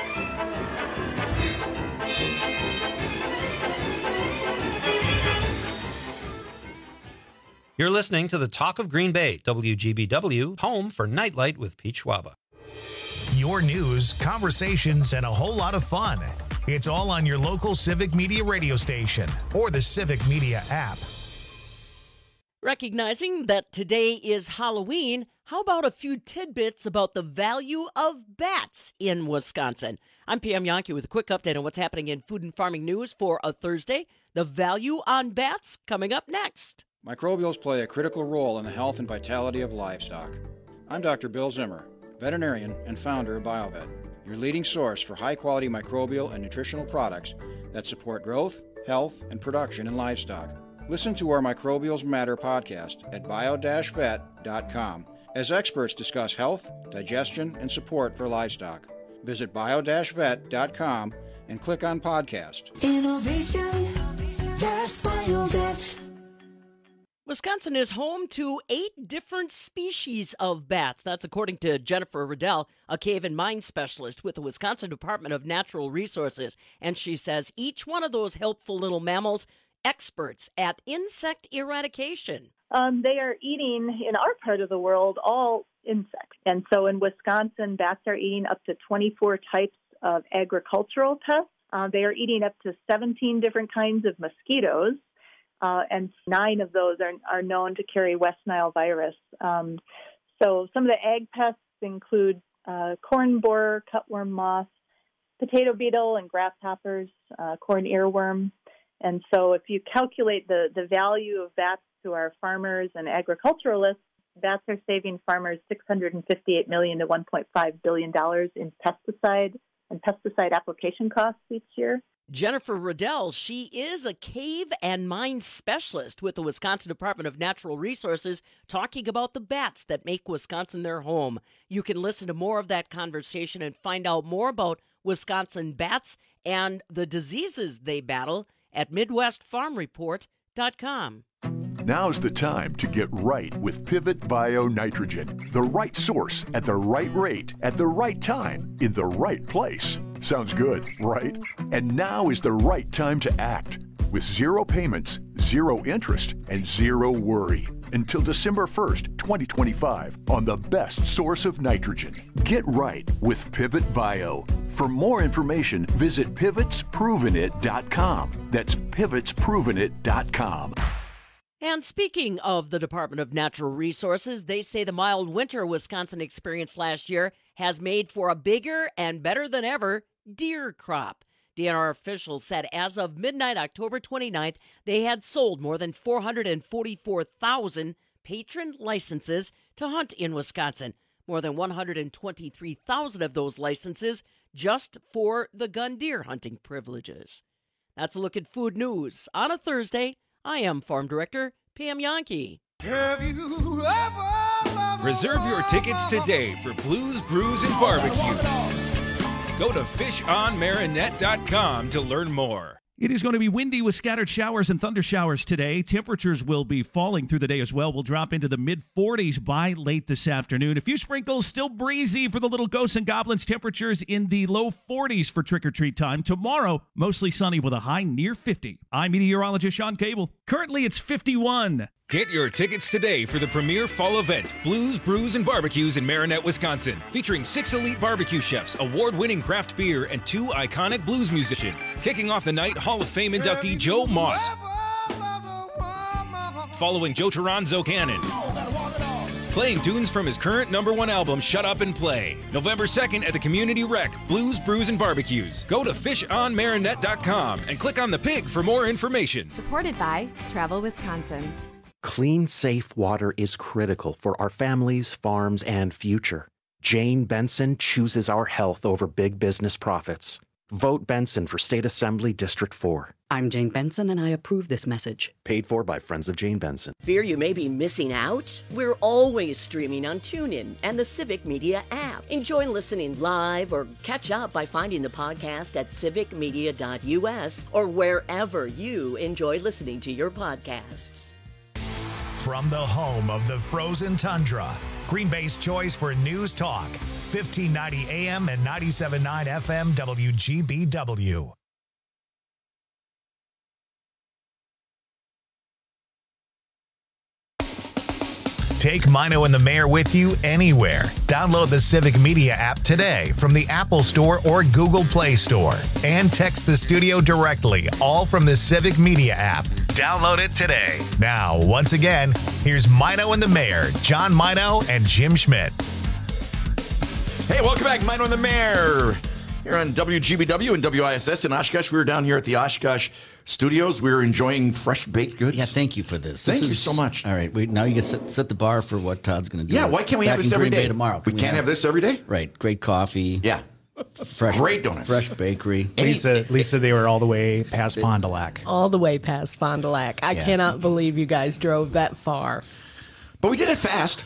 You're listening to the Talk of Green Bay, WGBW, home for Nightlight with Pete Schwaba. Your news, conversations, and a whole lot of fun. It's all on your local Civic Media radio station or the Civic Media app. Recognizing that today is Halloween, how about a few tidbits about the value of bats in Wisconsin? I'm Pam Yonke with a quick update on what's happening in food and farming news for a Thursday. The value on bats coming up next. Microbials play a critical role in the health and vitality of livestock. I'm Dr. Bill Zimmer, veterinarian and founder of BioVet, your leading source for high-quality microbial and nutritional products that support growth, health, and production in livestock. Listen to our Microbials Matter podcast at bio-vet.com as experts discuss health, digestion, and support for livestock. Visit bio-vet.com and click on podcast. Innovation, that's BioVet. Wisconsin is home to 8 different species of bats. That's according to Jennifer Riddell, a cave and mine specialist with the Wisconsin Department of Natural Resources. And she says each one of those helpful little mammals, experts at insect eradication. They are eating, in our part of the world, all insects. And so in Wisconsin, bats are eating up to 24 types of agricultural pests. They are eating up to 17 different kinds of mosquitoes. And 9 of those are known to carry West Nile virus. So some of the ag pests include corn borer, cutworm moth, potato beetle, and grasshoppers, corn earworm. And so if you calculate the value of bats to our farmers and agriculturalists, bats are saving farmers $658 million to $1.5 billion in pesticide application costs each year. Jennifer Riddell, she is a cave and mine specialist with the Wisconsin Department of Natural Resources, talking about the bats that make Wisconsin their home. You can listen to more of that conversation and find out more about Wisconsin bats and the diseases they battle at MidwestFarmReport.com. Now's the time to get right with Pivot Bio Nitrogen. The right source at the right rate at the right time in the right place. Sounds good, right? And now is the right time to act. With 0 payments, 0 interest, and 0 worry. Until December 1st, 2025 on the best source of nitrogen. Get right with Pivot Bio. For more information, visit pivotsprovenit.com. That's pivotsprovenit.com. And speaking of the Department of Natural Resources, they say the mild winter Wisconsin experienced last year has made for a bigger and better than ever deer crop. DNR officials said as of midnight, October 29th, they had sold more than 444,000 patron licenses to hunt in Wisconsin. More than 123,000 of those licenses just for the gun deer hunting privileges. That's a look at food news on a Thursday. I am Farm Director Pam Yonke. Have you ever reserve your tickets today for Blues, Brews, and Barbecue. Go to fishonmarinette.com to learn more. It is going to be windy with scattered showers and thunder showers today. Temperatures will be falling through the day as well. We'll drop into the mid-40s by late this afternoon. A few sprinkles, still breezy for the little ghosts and goblins. Temperatures in the low 40s for trick-or-treat time. Tomorrow, mostly sunny with a high near 50. I'm meteorologist Sean Cable. Currently, it's 51. Get your tickets today for the premier fall event, Blues, Brews, and Barbecues in Marinette, Wisconsin, featuring 6 elite barbecue chefs, award-winning craft beer, and 2 iconic blues musicians. Kicking off the night, Hall of Fame inductee Joe Moss, following Joe Toronzo Cannon, playing tunes from his current #1 album, Shut Up and Play. November 2nd at the Community Rec, Blues, Brews, and Barbecues. Go to fishonmarinette.com and click on the pig for more information. Supported by Travel Wisconsin. Clean, safe water is critical for our families, farms, and future. Jane Benson chooses our health over big business profits. Vote Benson for State Assembly District 4. I'm Jane Benson, and I approve this message. Paid for by Friends of Jane Benson. Fear you may be missing out? We're always streaming on TuneIn and the Civic Media app. Enjoy listening live or catch up by finding the podcast at civicmedia.us or wherever you enjoy listening to your podcasts. From the home of the frozen tundra, Green Bay's choice for news talk, 1590 AM and 97.9 FM WGBW. Take Mino and the Mayor with you anywhere. Download the Civic Media app today from the Apple Store or Google Play Store. And text the studio directly, all from the Civic Media app. Download it today. Now, once again, here's Mino and the Mayor, John Mino and Jim Schmidt. Hey, welcome back, Mino and the Mayor. Here on WGBW and WISS in Oshkosh. We were down here at the Oshkosh studios. We were enjoying fresh baked goods. Yeah, thank you for this. Thank you so much. All right, now you get set the bar for what Todd's going to do. Yeah, why can't we back have this in every Green day? Bay tomorrow? We can't have this every day? Right, great coffee. Yeah. Great donuts. Fresh bakery. Lisa, they were all the way past Fond du Lac. All the way past Fond du Lac. I cannot believe you guys drove that far. But we did it fast.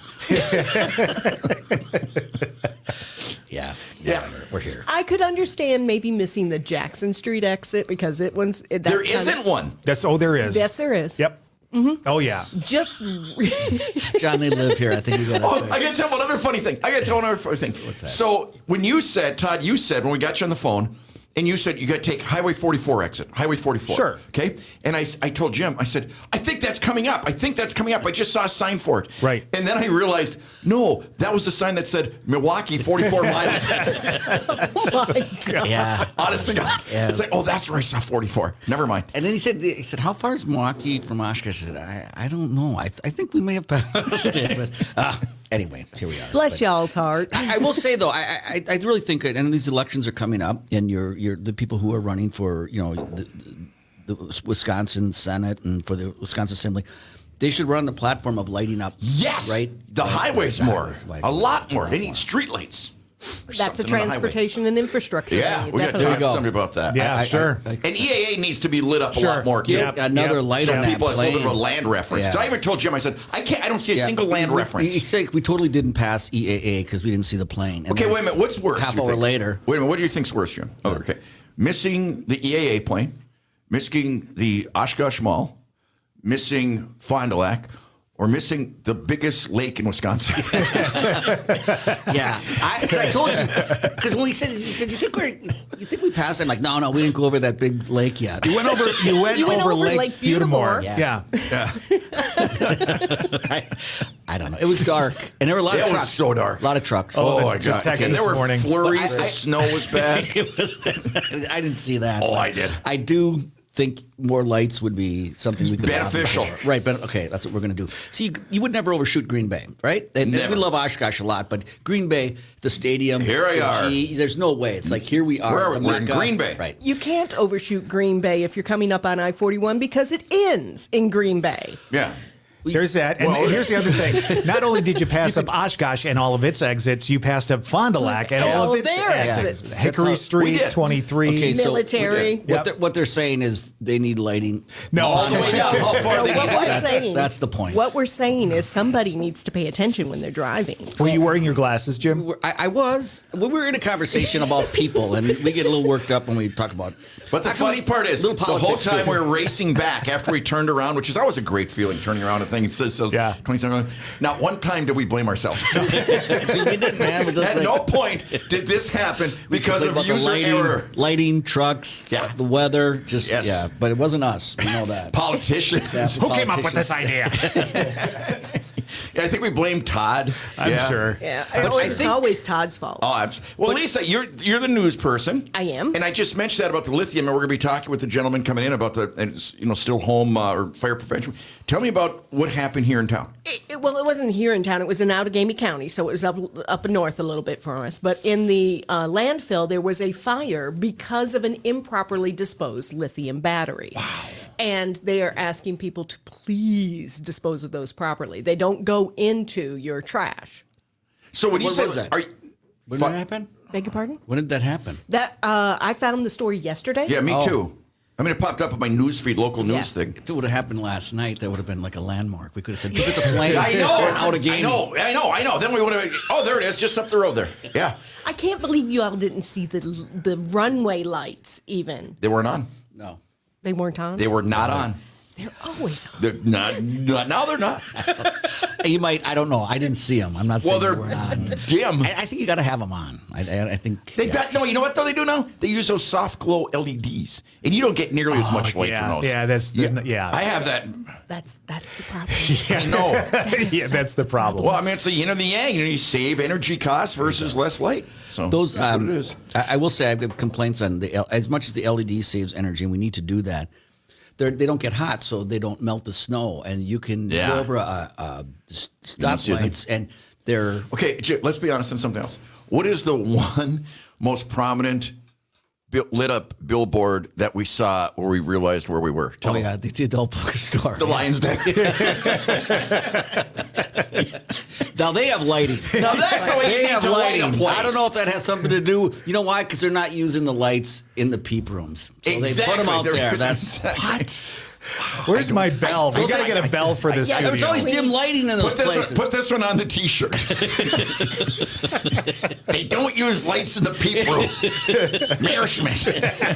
Yeah. We're here. I could understand maybe missing the Jackson Street exit because There isn't one. There is. Yes, there is. Yep. Mm-hmm. Oh, yeah. Just John, they live here. I think you got to I got to tell one other funny thing. What's that? So when you said, Todd, when we got you on the phone, and you said you got to take Highway 44 exit, Highway 44. Sure. Okay. And I told Jim, I said, I think that's coming up. I just saw a sign for it. Right. And then I realized, no, that was the sign that said Milwaukee 44 miles. Oh my God. Yeah. Honest to God. Yeah. It's like, oh, that's where I saw 44. Never mind. And then he said, how far is Milwaukee from Oshkosh? I said, I don't know. I think we may have passed it. But anyway, here we are. Bless y'all's heart. I will say though, I really think, and these elections are coming up, and you're the people who are running for the Wisconsin Senate and for the Wisconsin Assembly, they should run the platform of lighting up. Yes, right. The highways more, a lot more. They need street lights. That's a transportation and infrastructure. Yeah, we got to talk to somebody about that. Yeah, sure. And EAA needs to be lit up a lot more too. Another light on that people has a little bit of a plane. land reference. Yeah. I even told Jim, I said, I don't see a single land reference. We totally didn't pass EAA because we didn't see the plane. And Okay, wait a minute. What's worse? Half do you hour think? later. Wait a minute. What do you think's worse, Jim? Oh, okay. Missing the EAA plane, missing the Oshkosh Mall, missing Fond du Lac, or missing the biggest lake in Wisconsin. Yeah, I told you because when he said, you think we passed? I'm like, no, we didn't go over that big lake yet. You went over Lake Butamore. Yeah. I don't know. It was dark, and there were a lot of trucks. It was so dark. A lot of trucks. Oh my God! Texas And there were morning. flurries. The snow was bad. I didn't see that. Oh, I did. I do think more lights would be something we could beneficial. Right, but okay, that's what we're going to do. See, you would never overshoot Green Bay, right? And we love Oshkosh a lot, but Green Bay, the stadium, Here we are. There's no way. It's like here we are. Where are we? We're in Green Bay. Right. You can't overshoot Green Bay if you're coming up on I-41 because it ends in Green Bay. Yeah. There's that. And here's the other thing. Not only did you pass up Oshkosh and all of its exits, you passed up Fond du Lac and all of its exits. Hickory Street, 23. Okay, military. What they're saying is they need lighting. No, all the way down. How far they saying, that's the point. What we're saying is somebody needs to pay attention when they're driving. Were you wearing your glasses, Jim? I was. We were in a conversation about people, and we get a little worked up when we talk about. But the funny part is, the whole time we were racing back after we turned around, which is always a great feeling, turning around and thing. It says 27. Not one time did we blame ourselves. We didn't, man. At no point did this happen because of user error. Lighting, trucks, the weather, but it wasn't us. We know that. Politicians. Who came up with this idea? I think we blame Todd. I'm sure. Yeah, it's always Todd's fault. Oh, well, Lisa, you're the news person. I am, and I just mentioned that about the lithium, and we're going to be talking with the gentleman coming in about the still home or fire prevention. Tell me about what happened here in town. Well, it wasn't here in town. It was in Outagamie County, so it was up north a little bit for us. But in the landfill, there was a fire because of an improperly disposed lithium battery. Wow. And they are asking people to please dispose of those properly. They don't go into your trash. So when you said that? When did that happen? Beg your pardon? When did that happen? That I found the story yesterday. Yeah, me too. I mean, it popped up on my newsfeed, local news thing. If it would have happened last night, that would have been like a landmark. We could have said, look at the flame. I know. Outagamie. I know. Then we would have. Oh, there it is, just up the road there. Yeah. I can't believe you all didn't see the runway lights even. They weren't on. No. They weren't on? They were not on. They're always on. They're not now. They're not. You might. I don't know. I didn't see them. I'm not saying Well, they weren't on. Dim. I think you got to have them on. I think They got no. You know what though? They do now. They use those soft glow LEDs, and you don't get nearly as much light from those. Yeah, I have that. That's the problem. I know. Yeah, that's the problem. Well, I mean, it's the yin and the yang. You save energy costs versus less light. So those. that's what it is. I will say I've got complaints on as much as the LED saves energy, and we need to do that. They don't get hot, so they don't melt the snow, and you can go over stoplights, and they're okay. Jim, let's be honest on something else. What is the one most prominent lit up billboard that we saw where we realized where we were? Tell me. The adult bookstore, the Lion's Den. Now they have lighting. Now that's the way they you have need to light a lighting. place. I don't know if that has something to do. You know why? Because they're not using the lights in the peep rooms. So they put them out there. That's what. Where's my bell? We got to get a bell for this studio. There's always dim lighting in those places. Put this one on the T-shirt. They don't use lights in the peep room. Mayor Schmidt.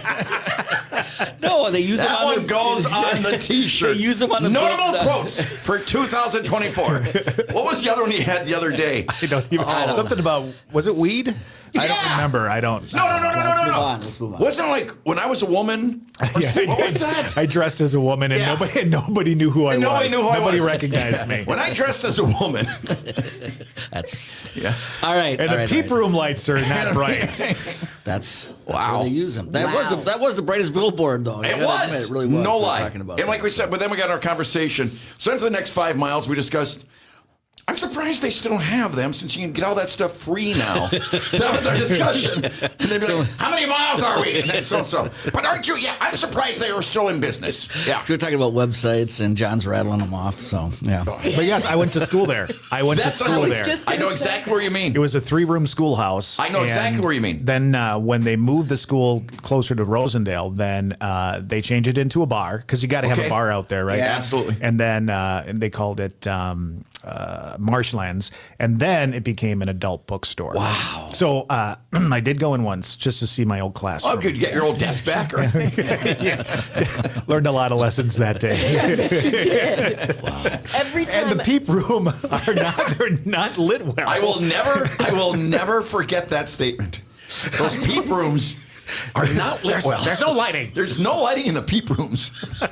No, they use them on one goes on the T-shirt. They use them on the notable quotes for 2024. What was the other one he had the other day? I don't even. Something about, was it weed? I don't remember. I don't. No. Let's move on. Wasn't it like when I was a woman? What was that? I dressed as a woman, and nobody knew who I was. Nobody recognized me. When I dressed as a woman. That's all right. And the peep room lights are not bright. That's where they use them. That was the brightest billboard, though. It was. It really was. No We're lie. talking about And like we said, but then we got our conversation. So then for the next 5 miles, we discussed. I'm surprised they still have them since you can get all that stuff free now. That was our discussion. And they'd be like, how many miles are we? And then so. But aren't you? Yeah, I'm surprised they were still in business. Yeah. So we're talking about websites, and John's rattling them off. So, yeah. But yes, I went to school there. I know exactly where you mean. It was a 3-room schoolhouse. I know exactly where you mean. Then when they moved the school closer to Rosendale, then they changed it into a bar because you got to have a bar out there, right? Yeah, absolutely. And then and they called it Marshlands, and then it became an adult bookstore. Wow! So I did go in once just to see my old classroom. Oh, good! You get your old desk back, right? Learned a lot of lessons that day. Yes, you did. Wow! Every time. And the peep room they're not lit well. I will never forget that statement. Those peep rooms are not lit well. There's no lighting. There's no lighting in the peep rooms.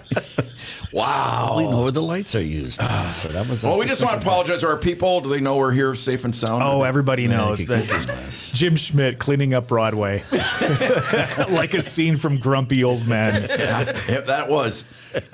Wow. We know where the lights are used. So that was. Well, we just want to apologize to our people. Do they know we're here safe and sound? Oh, everybody knows that. Jim Schmidt cleaning up Broadway. Like a scene from Grumpy Old Men. Yeah, that was.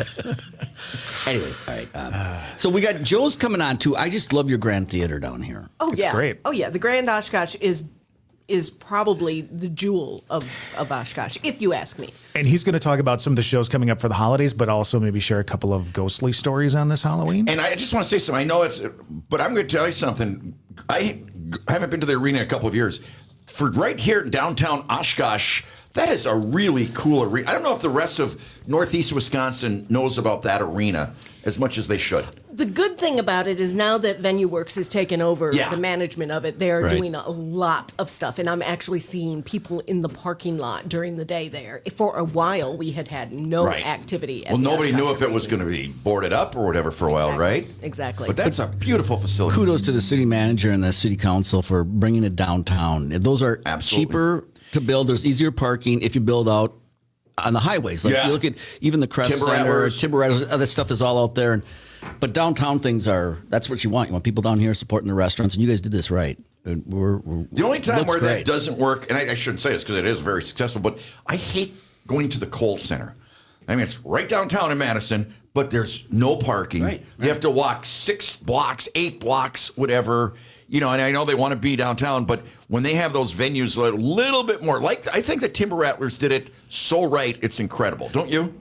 Anyway, all right. So we got Joe's coming on, too. I just love your Grand Theater down here. Oh, It's yeah. great. Oh, yeah. The Grand Oshkosh is probably the jewel of Oshkosh, if you ask me. And he's going to talk about some of the shows coming up for the holidays, but also maybe share a couple of ghostly stories on this Halloween. And I just want to say something. I know but I'm going to tell you something. I haven't been to the arena in a couple of years. For right here in downtown Oshkosh, that is a really cool arena. I don't know if the rest of Northeast Wisconsin knows about that arena as much as they should. The good thing about it is now that VenueWorks has taken over the management of it, they're doing a lot of stuff. And I'm actually seeing people in the parking lot during the day there. For a while, we had no activity. Well, nobody knew if it was going to be boarded up or whatever for a while, right? Exactly. But that's a beautiful facility. Kudos to the city manager and the city council for bringing it downtown. Those are cheaper to build. There's easier parking if you build out on the highways. Like you look at even the Crest Center, Timber Rattlers, other stuff is all out there. But downtown things that's what you want. You want people down here supporting the restaurants, and you guys did this right. The only time where that doesn't work, and I shouldn't say this because it is very successful, but I hate going to the Kohl Center. I mean, it's right downtown in Madison, but there's no parking. Right. You have to walk 6 blocks, 8 blocks, whatever. And I know they want to be downtown, but when they have those venues a little bit more, like I think the Timber Rattlers did it so right, it's incredible. Don't you?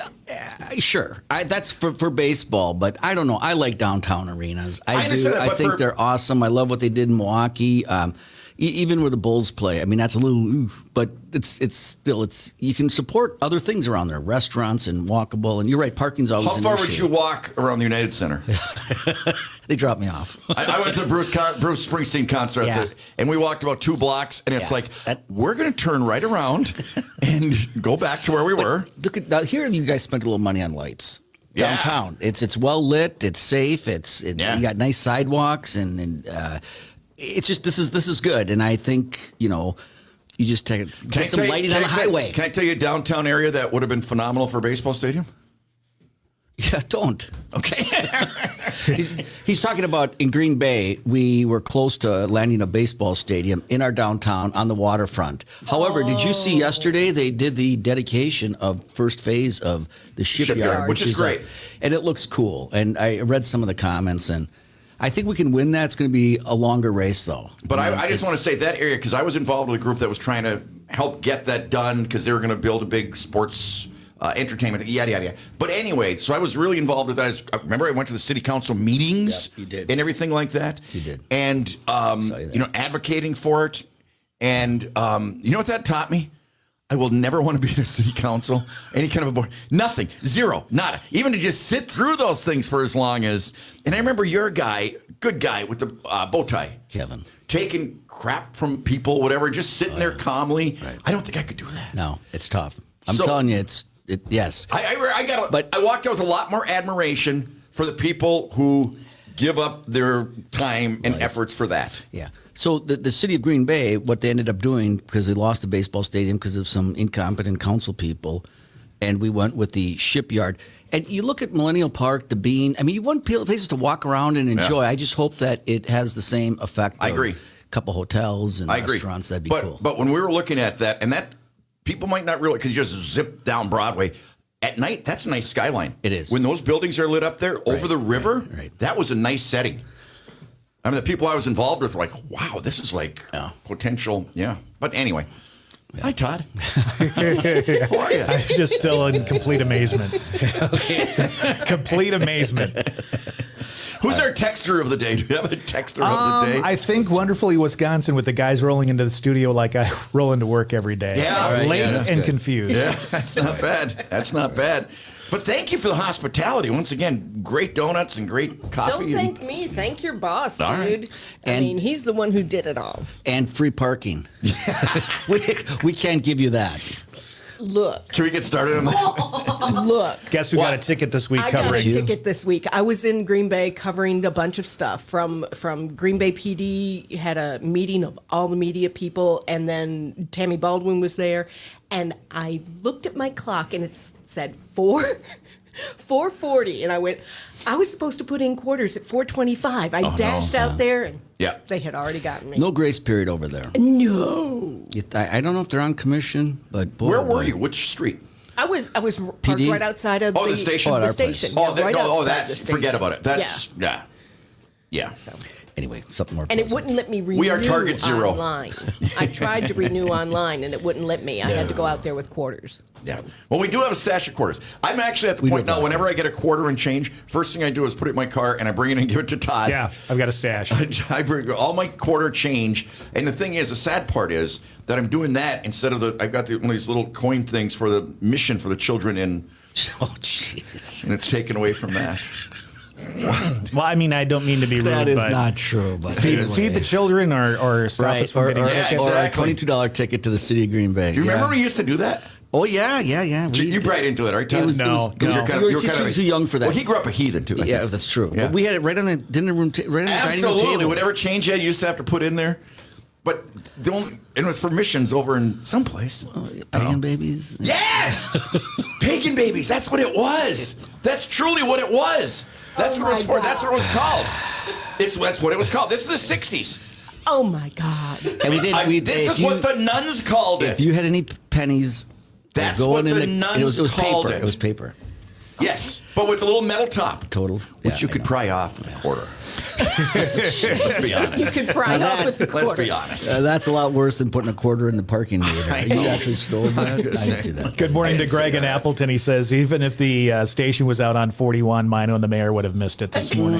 Sure. That's for baseball, but I don't know. I like downtown arenas. I do. That, I think they're awesome. I love what they did in Milwaukee. Even where the Bulls play. I mean, that's a little, but it's still you can support other things around there, restaurants and walkable. And you're right, parking's always an issue. How far would you walk around the United Center? They dropped me off. I went to the Bruce Springsteen concert, and we walked about 2 blocks, and it's like, we're going to turn right around and go back to where we were. Look at now, here you guys spent a little money on lights. downtown. It's well lit. It's safe. You got nice sidewalks, and it's just this is good. And I think you just get some lighting on the highway. Can I tell you a downtown area that would have been phenomenal for a baseball stadium? Yeah, don't. Okay. He's talking about in Green Bay, we were close to landing a baseball stadium in our downtown on the waterfront. However, did you see yesterday they did the dedication of first phase of the shipyard, which is great. And it looks cool. And I read some of the comments, and I think we can win that. It's going to be a longer race, though. But I just want to say that area, because I was involved with a group that was trying to help get that done because they were going to build a big sports entertainment, yada, yada, yada. But anyway, so I was really involved with that. Remember, I went to the city council meetings and everything like that. You did. And, advocating for it. And you know what that taught me? I will never want to be in a city council, any kind of a board. Nothing. Zero. Nada. Even to just sit through those things for as long as. And I remember your guy, good guy with the bow tie. Kevin. Taking crap from people, whatever, just sitting there calmly. Right. I don't think I could do that. No, it's tough. I'm telling you, yes. I walked out with a lot more admiration for the people who give up their time and efforts for that. Yeah. So the city of Green Bay, what they ended up doing, because they lost the baseball stadium because of some incompetent council people, and we went with the shipyard. And you look at Millennial Park, the Bean. I mean, you want places to walk around and enjoy. Yeah. I just hope that it has the same effect. I agree. A couple hotels and restaurants. That'd be cool. But when we were looking at that, and that people might not realize, because you just zip down Broadway. At night, that's a nice skyline. It is. When those buildings are lit up there over the river, that was a nice setting. I mean, the people I was involved with were like, wow, this is like potential. Yeah. But anyway. Hi, Todd. How are you? I'm just still in complete amazement. Complete amazement. Who's our texter of the day? Do you have a texter of the day? I think Wonderfully Wisconsin, with the guys rolling into the studio like I roll into work every day. Yeah, late and confused. Yeah, that's not bad. That's not bad. But thank you for the hospitality. Once again, great donuts and great coffee. Don't thank me. Thank your boss, dude. Right. I mean, he's the one who did it all. And free parking. we can't give you that. Look. Can we get started on that? Look. Guess who got a ticket this week covering? I got a ticket this week. I was in Green Bay covering a bunch of stuff from Green Bay PD. Had a meeting of all the media people, and then Tammy Baldwin was there. And I looked at my clock, and it said 4:40, and I went. I was supposed to put in quarters at 4:25. I dashed out there, and they had already gotten me. No grace period over there. No. I don't know if they're on commission, but boy, where were you? Which street? I was parked right outside of the station. The station. That's forget about it. That's yeah. So anyway, something more. And it wouldn't let me renew. We are target zero. Online. I tried to renew online, and it wouldn't let me. I had to go out there with quarters. Yeah. Well, we do have a stash of quarters. I'm actually at the point now, whenever I get a quarter and change, first thing I do is put it in my car, and I bring it and give it to Todd. Yeah, I've got a stash. I bring all my quarter change. And the thing is, the sad part is that I'm doing that instead of I've got one of these little coin things for the mission for the children in. Oh, jeez. And it's taken away from that. Well, I mean, I don't mean to be rude, that is but not true. But feed the children or stop us from getting tickets. Or a $22 ticket to the city of Green Bay. Do you remember we used to do that? Oh, yeah. You brought into it, right, Todd? No. You're kind of too young for that. Well, he grew up a heathen, too. Yeah, that's true. Yeah. But we had it right on the dinner room, right on the dining room Absolutely. table. Whatever change you used to have to put in there. But it was for missions over in someplace. Pagan babies? Yes! Pagan babies. That's what it was. That's truly what it was. That's what it was for. That's what it was called. That's what it was called. This is the 60s. Oh, my God. And this is what the nuns called it. If you had any pennies... That's what the nuns called it. It was paper. Yes, but with a little metal top. Total. Which you could pry off with a quarter. Let's be honest. You could pry off with a quarter. Let's be honest. That's a lot worse than putting a quarter in the parking meter. You actually stole that? I didn't do that. Good morning to Greg in Appleton. He says, even if the station was out on 41, Mino and the mayor would have missed it this morning.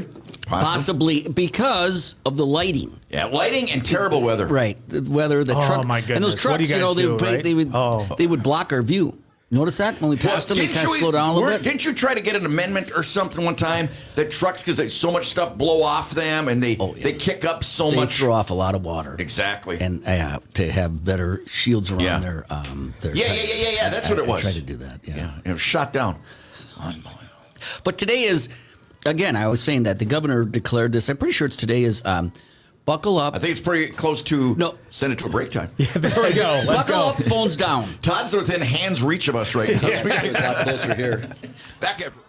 Possibly because of the lighting. Yeah, lighting and terrible weather. Right. The weather, the truck. Oh, my goodness. And those trucks, what do you guys do, right? they would block our view. Notice that? When we passed them, they kind of slowed down a little bit. Didn't you try to get an amendment or something one time that trucks, because so much stuff blow off them and they kick up so much? They throw off a lot of water. Exactly. And to have better shields around their Yeah, that's what it was. I tried to do that, It was shot down. But today is, again, I was saying that the governor declared this. I'm pretty sure it's today is buckle up. I think it's pretty close to send it to a break time. Yeah, there we go. Buckle up, phones down. Todd's within hand's reach of us right now. Yeah, it's a lot closer here. Back after.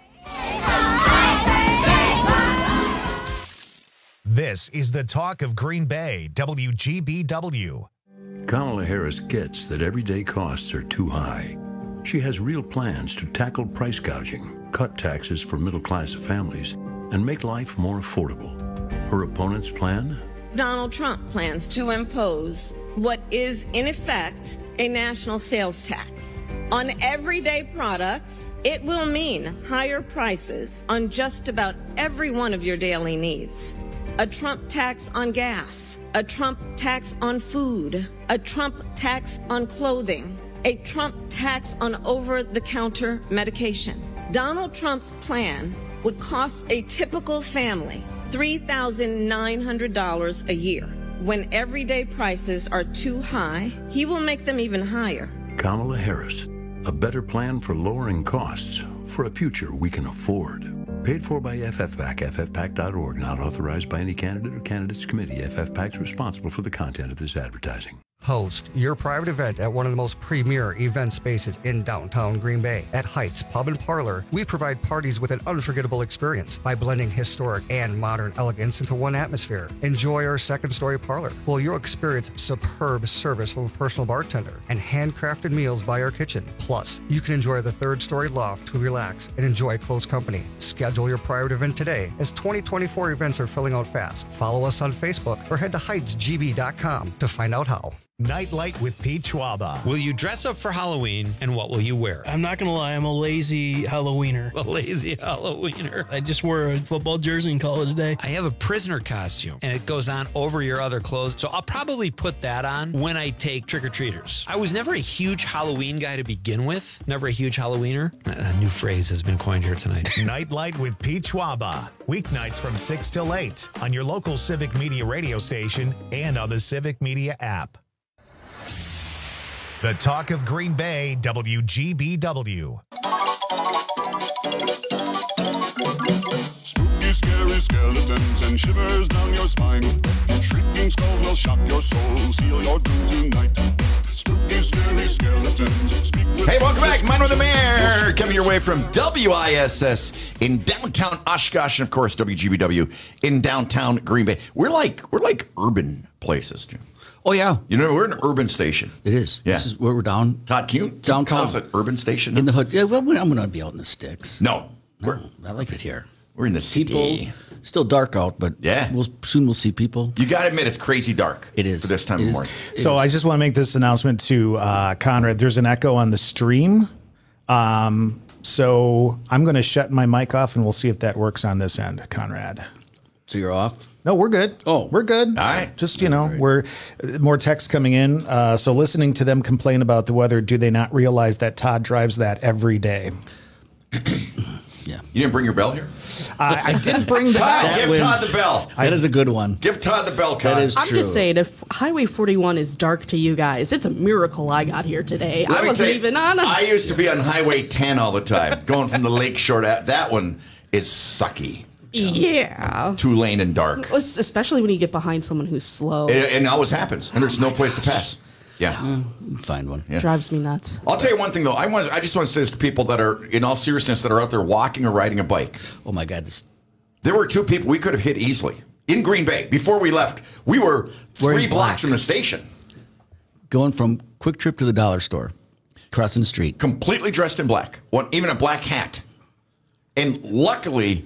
This is the talk of Green Bay, WGBW. Kamala Harris gets that everyday costs are too high. She has real plans to tackle price gouging, cut taxes for middle-class families, and make life more affordable. Her opponent's plan? Donald Trump plans to impose what is, in effect, a national sales tax. On everyday products, it will mean higher prices on just about every one of your daily needs. A Trump tax on gas, a Trump tax on food, a Trump tax on clothing, a Trump tax on over-the-counter medication. Donald Trump's plan would cost a typical family $3,900 a year. When everyday prices are too high, he will make them even higher. Kamala Harris, a better plan for lowering costs for a future we can afford. Paid for by FFPAC, ffpac.org, not authorized by any candidate or candidates committee. FFPAC is responsible for the content of this advertising. Host your private event at one of the most premier event spaces in downtown Green Bay. At Heights Pub and Parlor, we provide parties with an unforgettable experience by blending historic and modern elegance into one atmosphere. Enjoy our second-story parlor, where you'll experience superb service from a personal bartender and handcrafted meals by our kitchen. Plus, you can enjoy the third-story loft to relax and enjoy close company. Schedule your private event today, as 2024 events are filling out fast. Follow us on Facebook or head to heightsgb.com to find out how. Nightlight with Pete Schwaba. Will you dress up for Halloween, and what will you wear? I'm not going to lie, I'm a lazy Halloweener. A lazy Halloweener. I just wore a football jersey and call it a day. I have a prisoner costume, and it goes on over your other clothes, so I'll probably put that on when I take trick-or-treaters. I was never a huge Halloween guy to begin with. Never a huge Halloweener. A new phrase has been coined here tonight. Nightlight with Pete Schwaba. Weeknights from 6 till 8 on your local Civic Media radio station and on the Civic Media app. The talk of Green Bay, WGBW. Spooky, scary skeletons and shivers down your spine. Shrieking skulls will shock your soul, seal your doom tonight. Spooky, scary skeletons speak with... Hey, welcome back. Mine with the Mayor, coming your way from WISS in downtown Oshkosh, and of course WGBW in downtown Green Bay. We're like urban places, Jim. Oh, yeah. You know, we're an urban station. It is. Yeah. This is where we're down. Todd, can you downtown. call us an urban station? In the hood. Yeah, well, I'm going to be out in the sticks. No. I like it here. We're in the city. Still dark out, but yeah, soon we'll see people. You got to admit, it's crazy dark. It is. For this time of morning. So I just want to make this announcement to Conrad. There's an echo on the stream. So I'm going to shut my mic off, and we'll see if that works on this end, Conrad. So you're off? No, we're good. Oh, we're good. All right. Just, we're more texts coming in. So listening to them complain about the weather, do they not realize that Todd drives that every day? Yeah. You didn't bring your bell here? I didn't bring the bell. Give Todd the bell. That is a good one. Give Todd the bell, That is I'm true. just saying, if Highway 41 is dark to you guys, it's a miracle I got here today. Let I me wasn't tell you, even on. I used to be on Highway 10 all the time, going from the Lakeshore. That one is sucky. Yeah. 2-lane and dark. Especially when you get behind someone who's slow. It always happens, and there's no place to pass. Yeah. Find one. Yeah. Drives me nuts. I'll tell you one thing, though. I just want to say this to people that are, in all seriousness, that are out there walking or riding a bike. Oh, my God. There were 2 people we could have hit easily. In Green Bay, before we left, we were 3 blocks from the station. Going from Quick Trip to the dollar store, crossing the street. Completely dressed in black. Even a black hat. And luckily...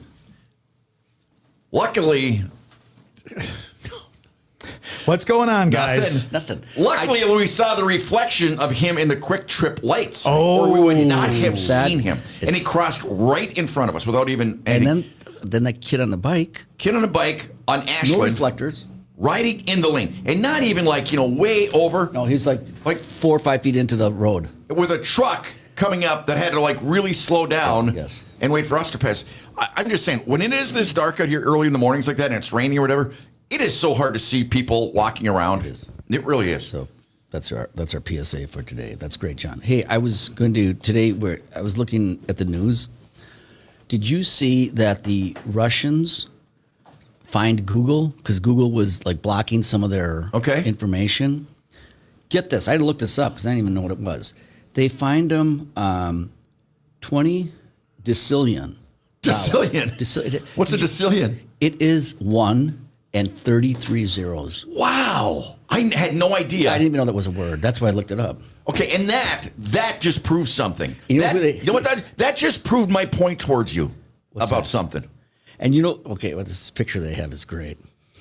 What's going on, guys? Nothing. Luckily, we saw the reflection of him in the Quick Trip lights. Oh. Or we would not have seen him. And he crossed right in front of us without even... And then that kid on the bike. On Ashland. No reflectors. Riding in the lane. And not even way over. No, he's like 4 or 5 feet into the road. With a truck coming up that had to really slow down and wait for us to pass. I'm just saying, when it is this dark out here early in the mornings like that and it's raining or whatever, it is so hard to see people walking around. It really is. So that's our PSA for today. That's great, John. Hey, I was going to today I was looking at the news, Did you see that the Russians fined Google because Google was like blocking some of their information? Get this. I had to look this up because I didn't even know what it was. They fined them $20 decillion. Decillion? What's a decillion? It is 1 and 33 zeros. Wow. I had no idea. I didn't even know that was a word. That's why I looked it up. Okay, and that just proves something. You know what? That just proved my point towards you about something. And you know, okay, well, this picture they have is great.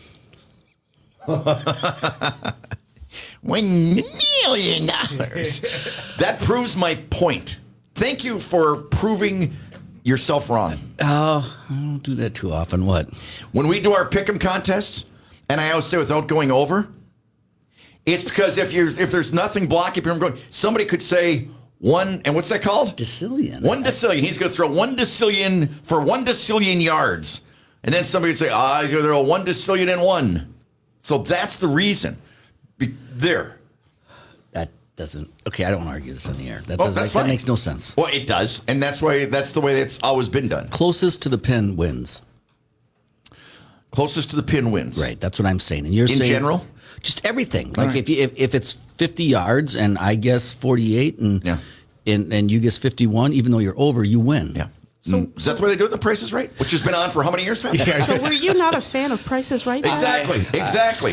$1 million. That proves my point. Thank you for proving yourself wrong. Oh, I don't do that too often. What? When we do our pick'em contests, and I always say without going over, it's because if there's nothing blocking people from going, somebody could say one, and what's that called? Decillion. 1 decillion. He's going to throw 1 decillion for 1 decillion yards. And then somebody would say, he's going to throw 1 decillion and 1. So that's the reason. There. That doesn't. Okay, I don't want to argue this on the air. That's fine. That makes no sense. Well, it does, and that's the way it's always been done. Closest to the pin wins. Closest to the pin wins. Right. That's what I'm saying. And you're saying in general, just everything. Like if it's 50 yards and I guess 48 and you guess 51, even though you're over, you win. Yeah. Is that the way they do it in The Price is Right? Which has been on for how many years, man? So were you not a fan of Price is Right? Exactly.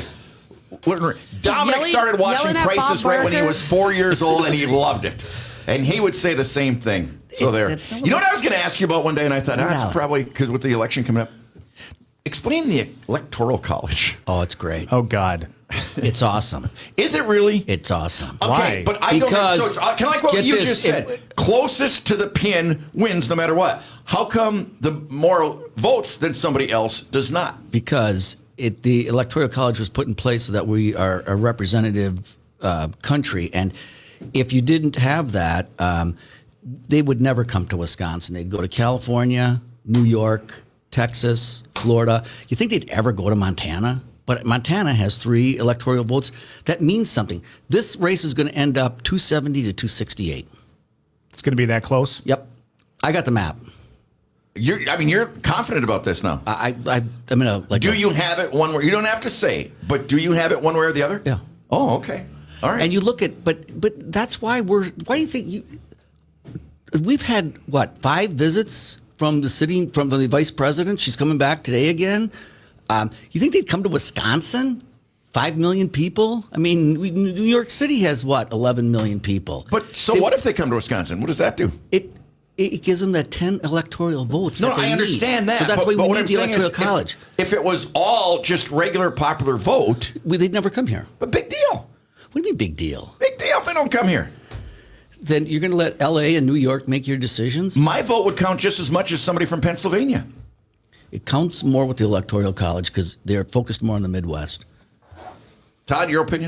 Dominic started watching Price is Right when he was 4 years old, and he loved it. And he would say the same thing. So there. You know what I was going to ask you about one day, and I thought, that's probably because with the election coming up. Explain the Electoral College. Oh, it's great. Oh, God. It's awesome. Is it really? It's awesome. Okay, Why? but I don't know. So it's kind of like what you just said. Closest to the pin wins no matter what. How come the more votes than somebody else does not? Because the Electoral College was put in place so that we are a representative country. And if you didn't have that, they would never come to Wisconsin. They'd go to California, New York, Texas, Florida. You think they'd ever go to Montana? But Montana has 3 electoral votes. That means something. This race is going to end up 270 to 268. It's going to be that close? Yep. I got the map. You're confident about this now. I'm going to Do you have it one way? You don't have to say, but do you have it one way or the other? Yeah. Oh, okay. All right. And you look at, but that's why why do you think we've had, 5 visits from the vice president? She's coming back today again. You think they'd come to Wisconsin? 5 million people? I mean, New York City has 11 million people. But what if they come to Wisconsin? What does that do? It gives them that 10 electoral votes. No, I understand that. So that's why we need the Electoral College. If it was all just regular popular vote, they'd never come here. But big deal. What do you mean big deal? Big deal if they don't come here. Then you're going to let L.A. and New York make your decisions? My vote would count just as much as somebody from Pennsylvania. It counts more with the Electoral College because they're focused more on the Midwest. Todd, your opinion?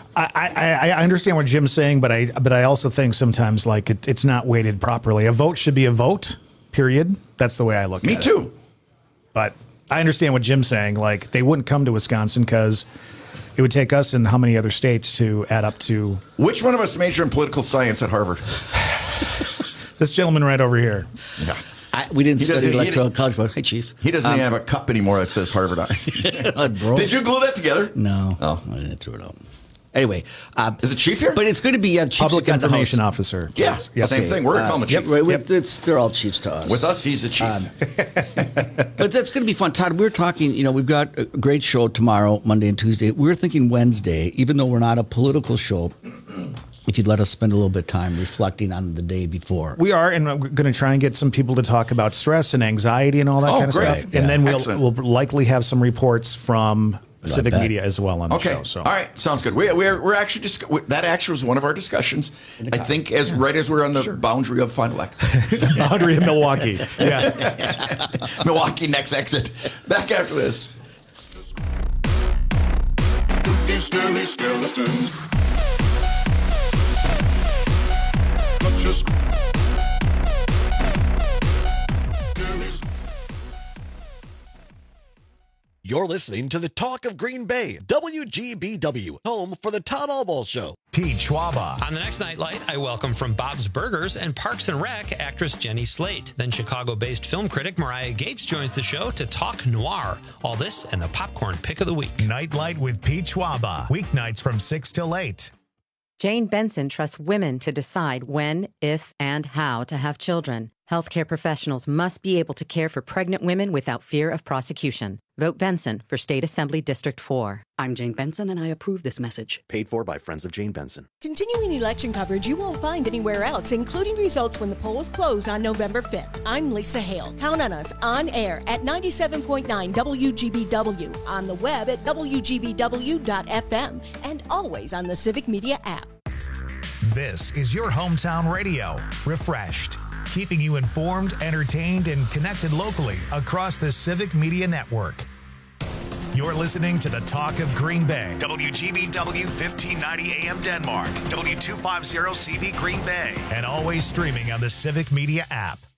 I understand what Jim's saying, but I also think sometimes it's not weighted properly. A vote should be a vote, period. That's the way I look at it. Me too. But I understand what Jim's saying. Like, they wouldn't come to Wisconsin because it would take us and how many other states to add up to. Which one of us majored in political science at Harvard? This gentleman right over here. Yeah. We didn't study Electoral College, but hey, Chief. He doesn't even have a cup anymore that says Harvard on it. Did you glue that together? No. Oh. I didn't throw it out. Anyway. Is it Chief here? But it's good to be Chief. Public Information Officer. Yeah. Yep. Same thing. We're calling him Chief. They're all chiefs to us. With us, he's a chief. But that's going to be fun. Todd, we were talking, we've got a great show tomorrow, Monday and Tuesday. We were thinking Wednesday, even though we're not a political show, if you'd let us spend a little bit of time reflecting on the day before. We are, and we're going to try and get some people to talk about stress and anxiety and all that kind of stuff. Yeah. And then we'll likely have some reports from Civic Media as well on the show. So. All right, sounds good. We're actually that actually was one of our discussions. I think right as we're on the boundary of Fond du Lac. Boundary of Milwaukee. Yeah. Milwaukee next exit. Back after this. These scary skeletons. You're listening to the Talk of Green Bay, WGBW, home for the Todd Allball Show. Pete Schwaba. On the next Nightlight, I welcome from Bob's Burgers and Parks and Rec actress Jenny Slate. Then Chicago-based film critic Mariah Gates joins the show to talk noir. All this and the popcorn pick of the week. Nightlight with Pete Schwaba. Weeknights from 6 till 8. Jane Benson trusts women to decide when, if, and how to have children. Healthcare professionals must be able to care for pregnant women without fear of prosecution. Vote Benson for State Assembly District 4. I'm Jane Benson, and I approve this message. Paid for by Friends of Jane Benson. Continuing election coverage you won't find anywhere else, including results when the polls close on November 5th. I'm Lisa Hale. Count on us on air at 97.9 WGBW, on the web at WGBW.FM, and always on the Civic Media app. This is your hometown radio. Refreshed. Keeping you informed, entertained, and connected locally across the Civic Media Network. You're listening to the Talk of Green Bay. WGBW 1590 AM Denmark. W250 CV Green Bay. And always streaming on the Civic Media app.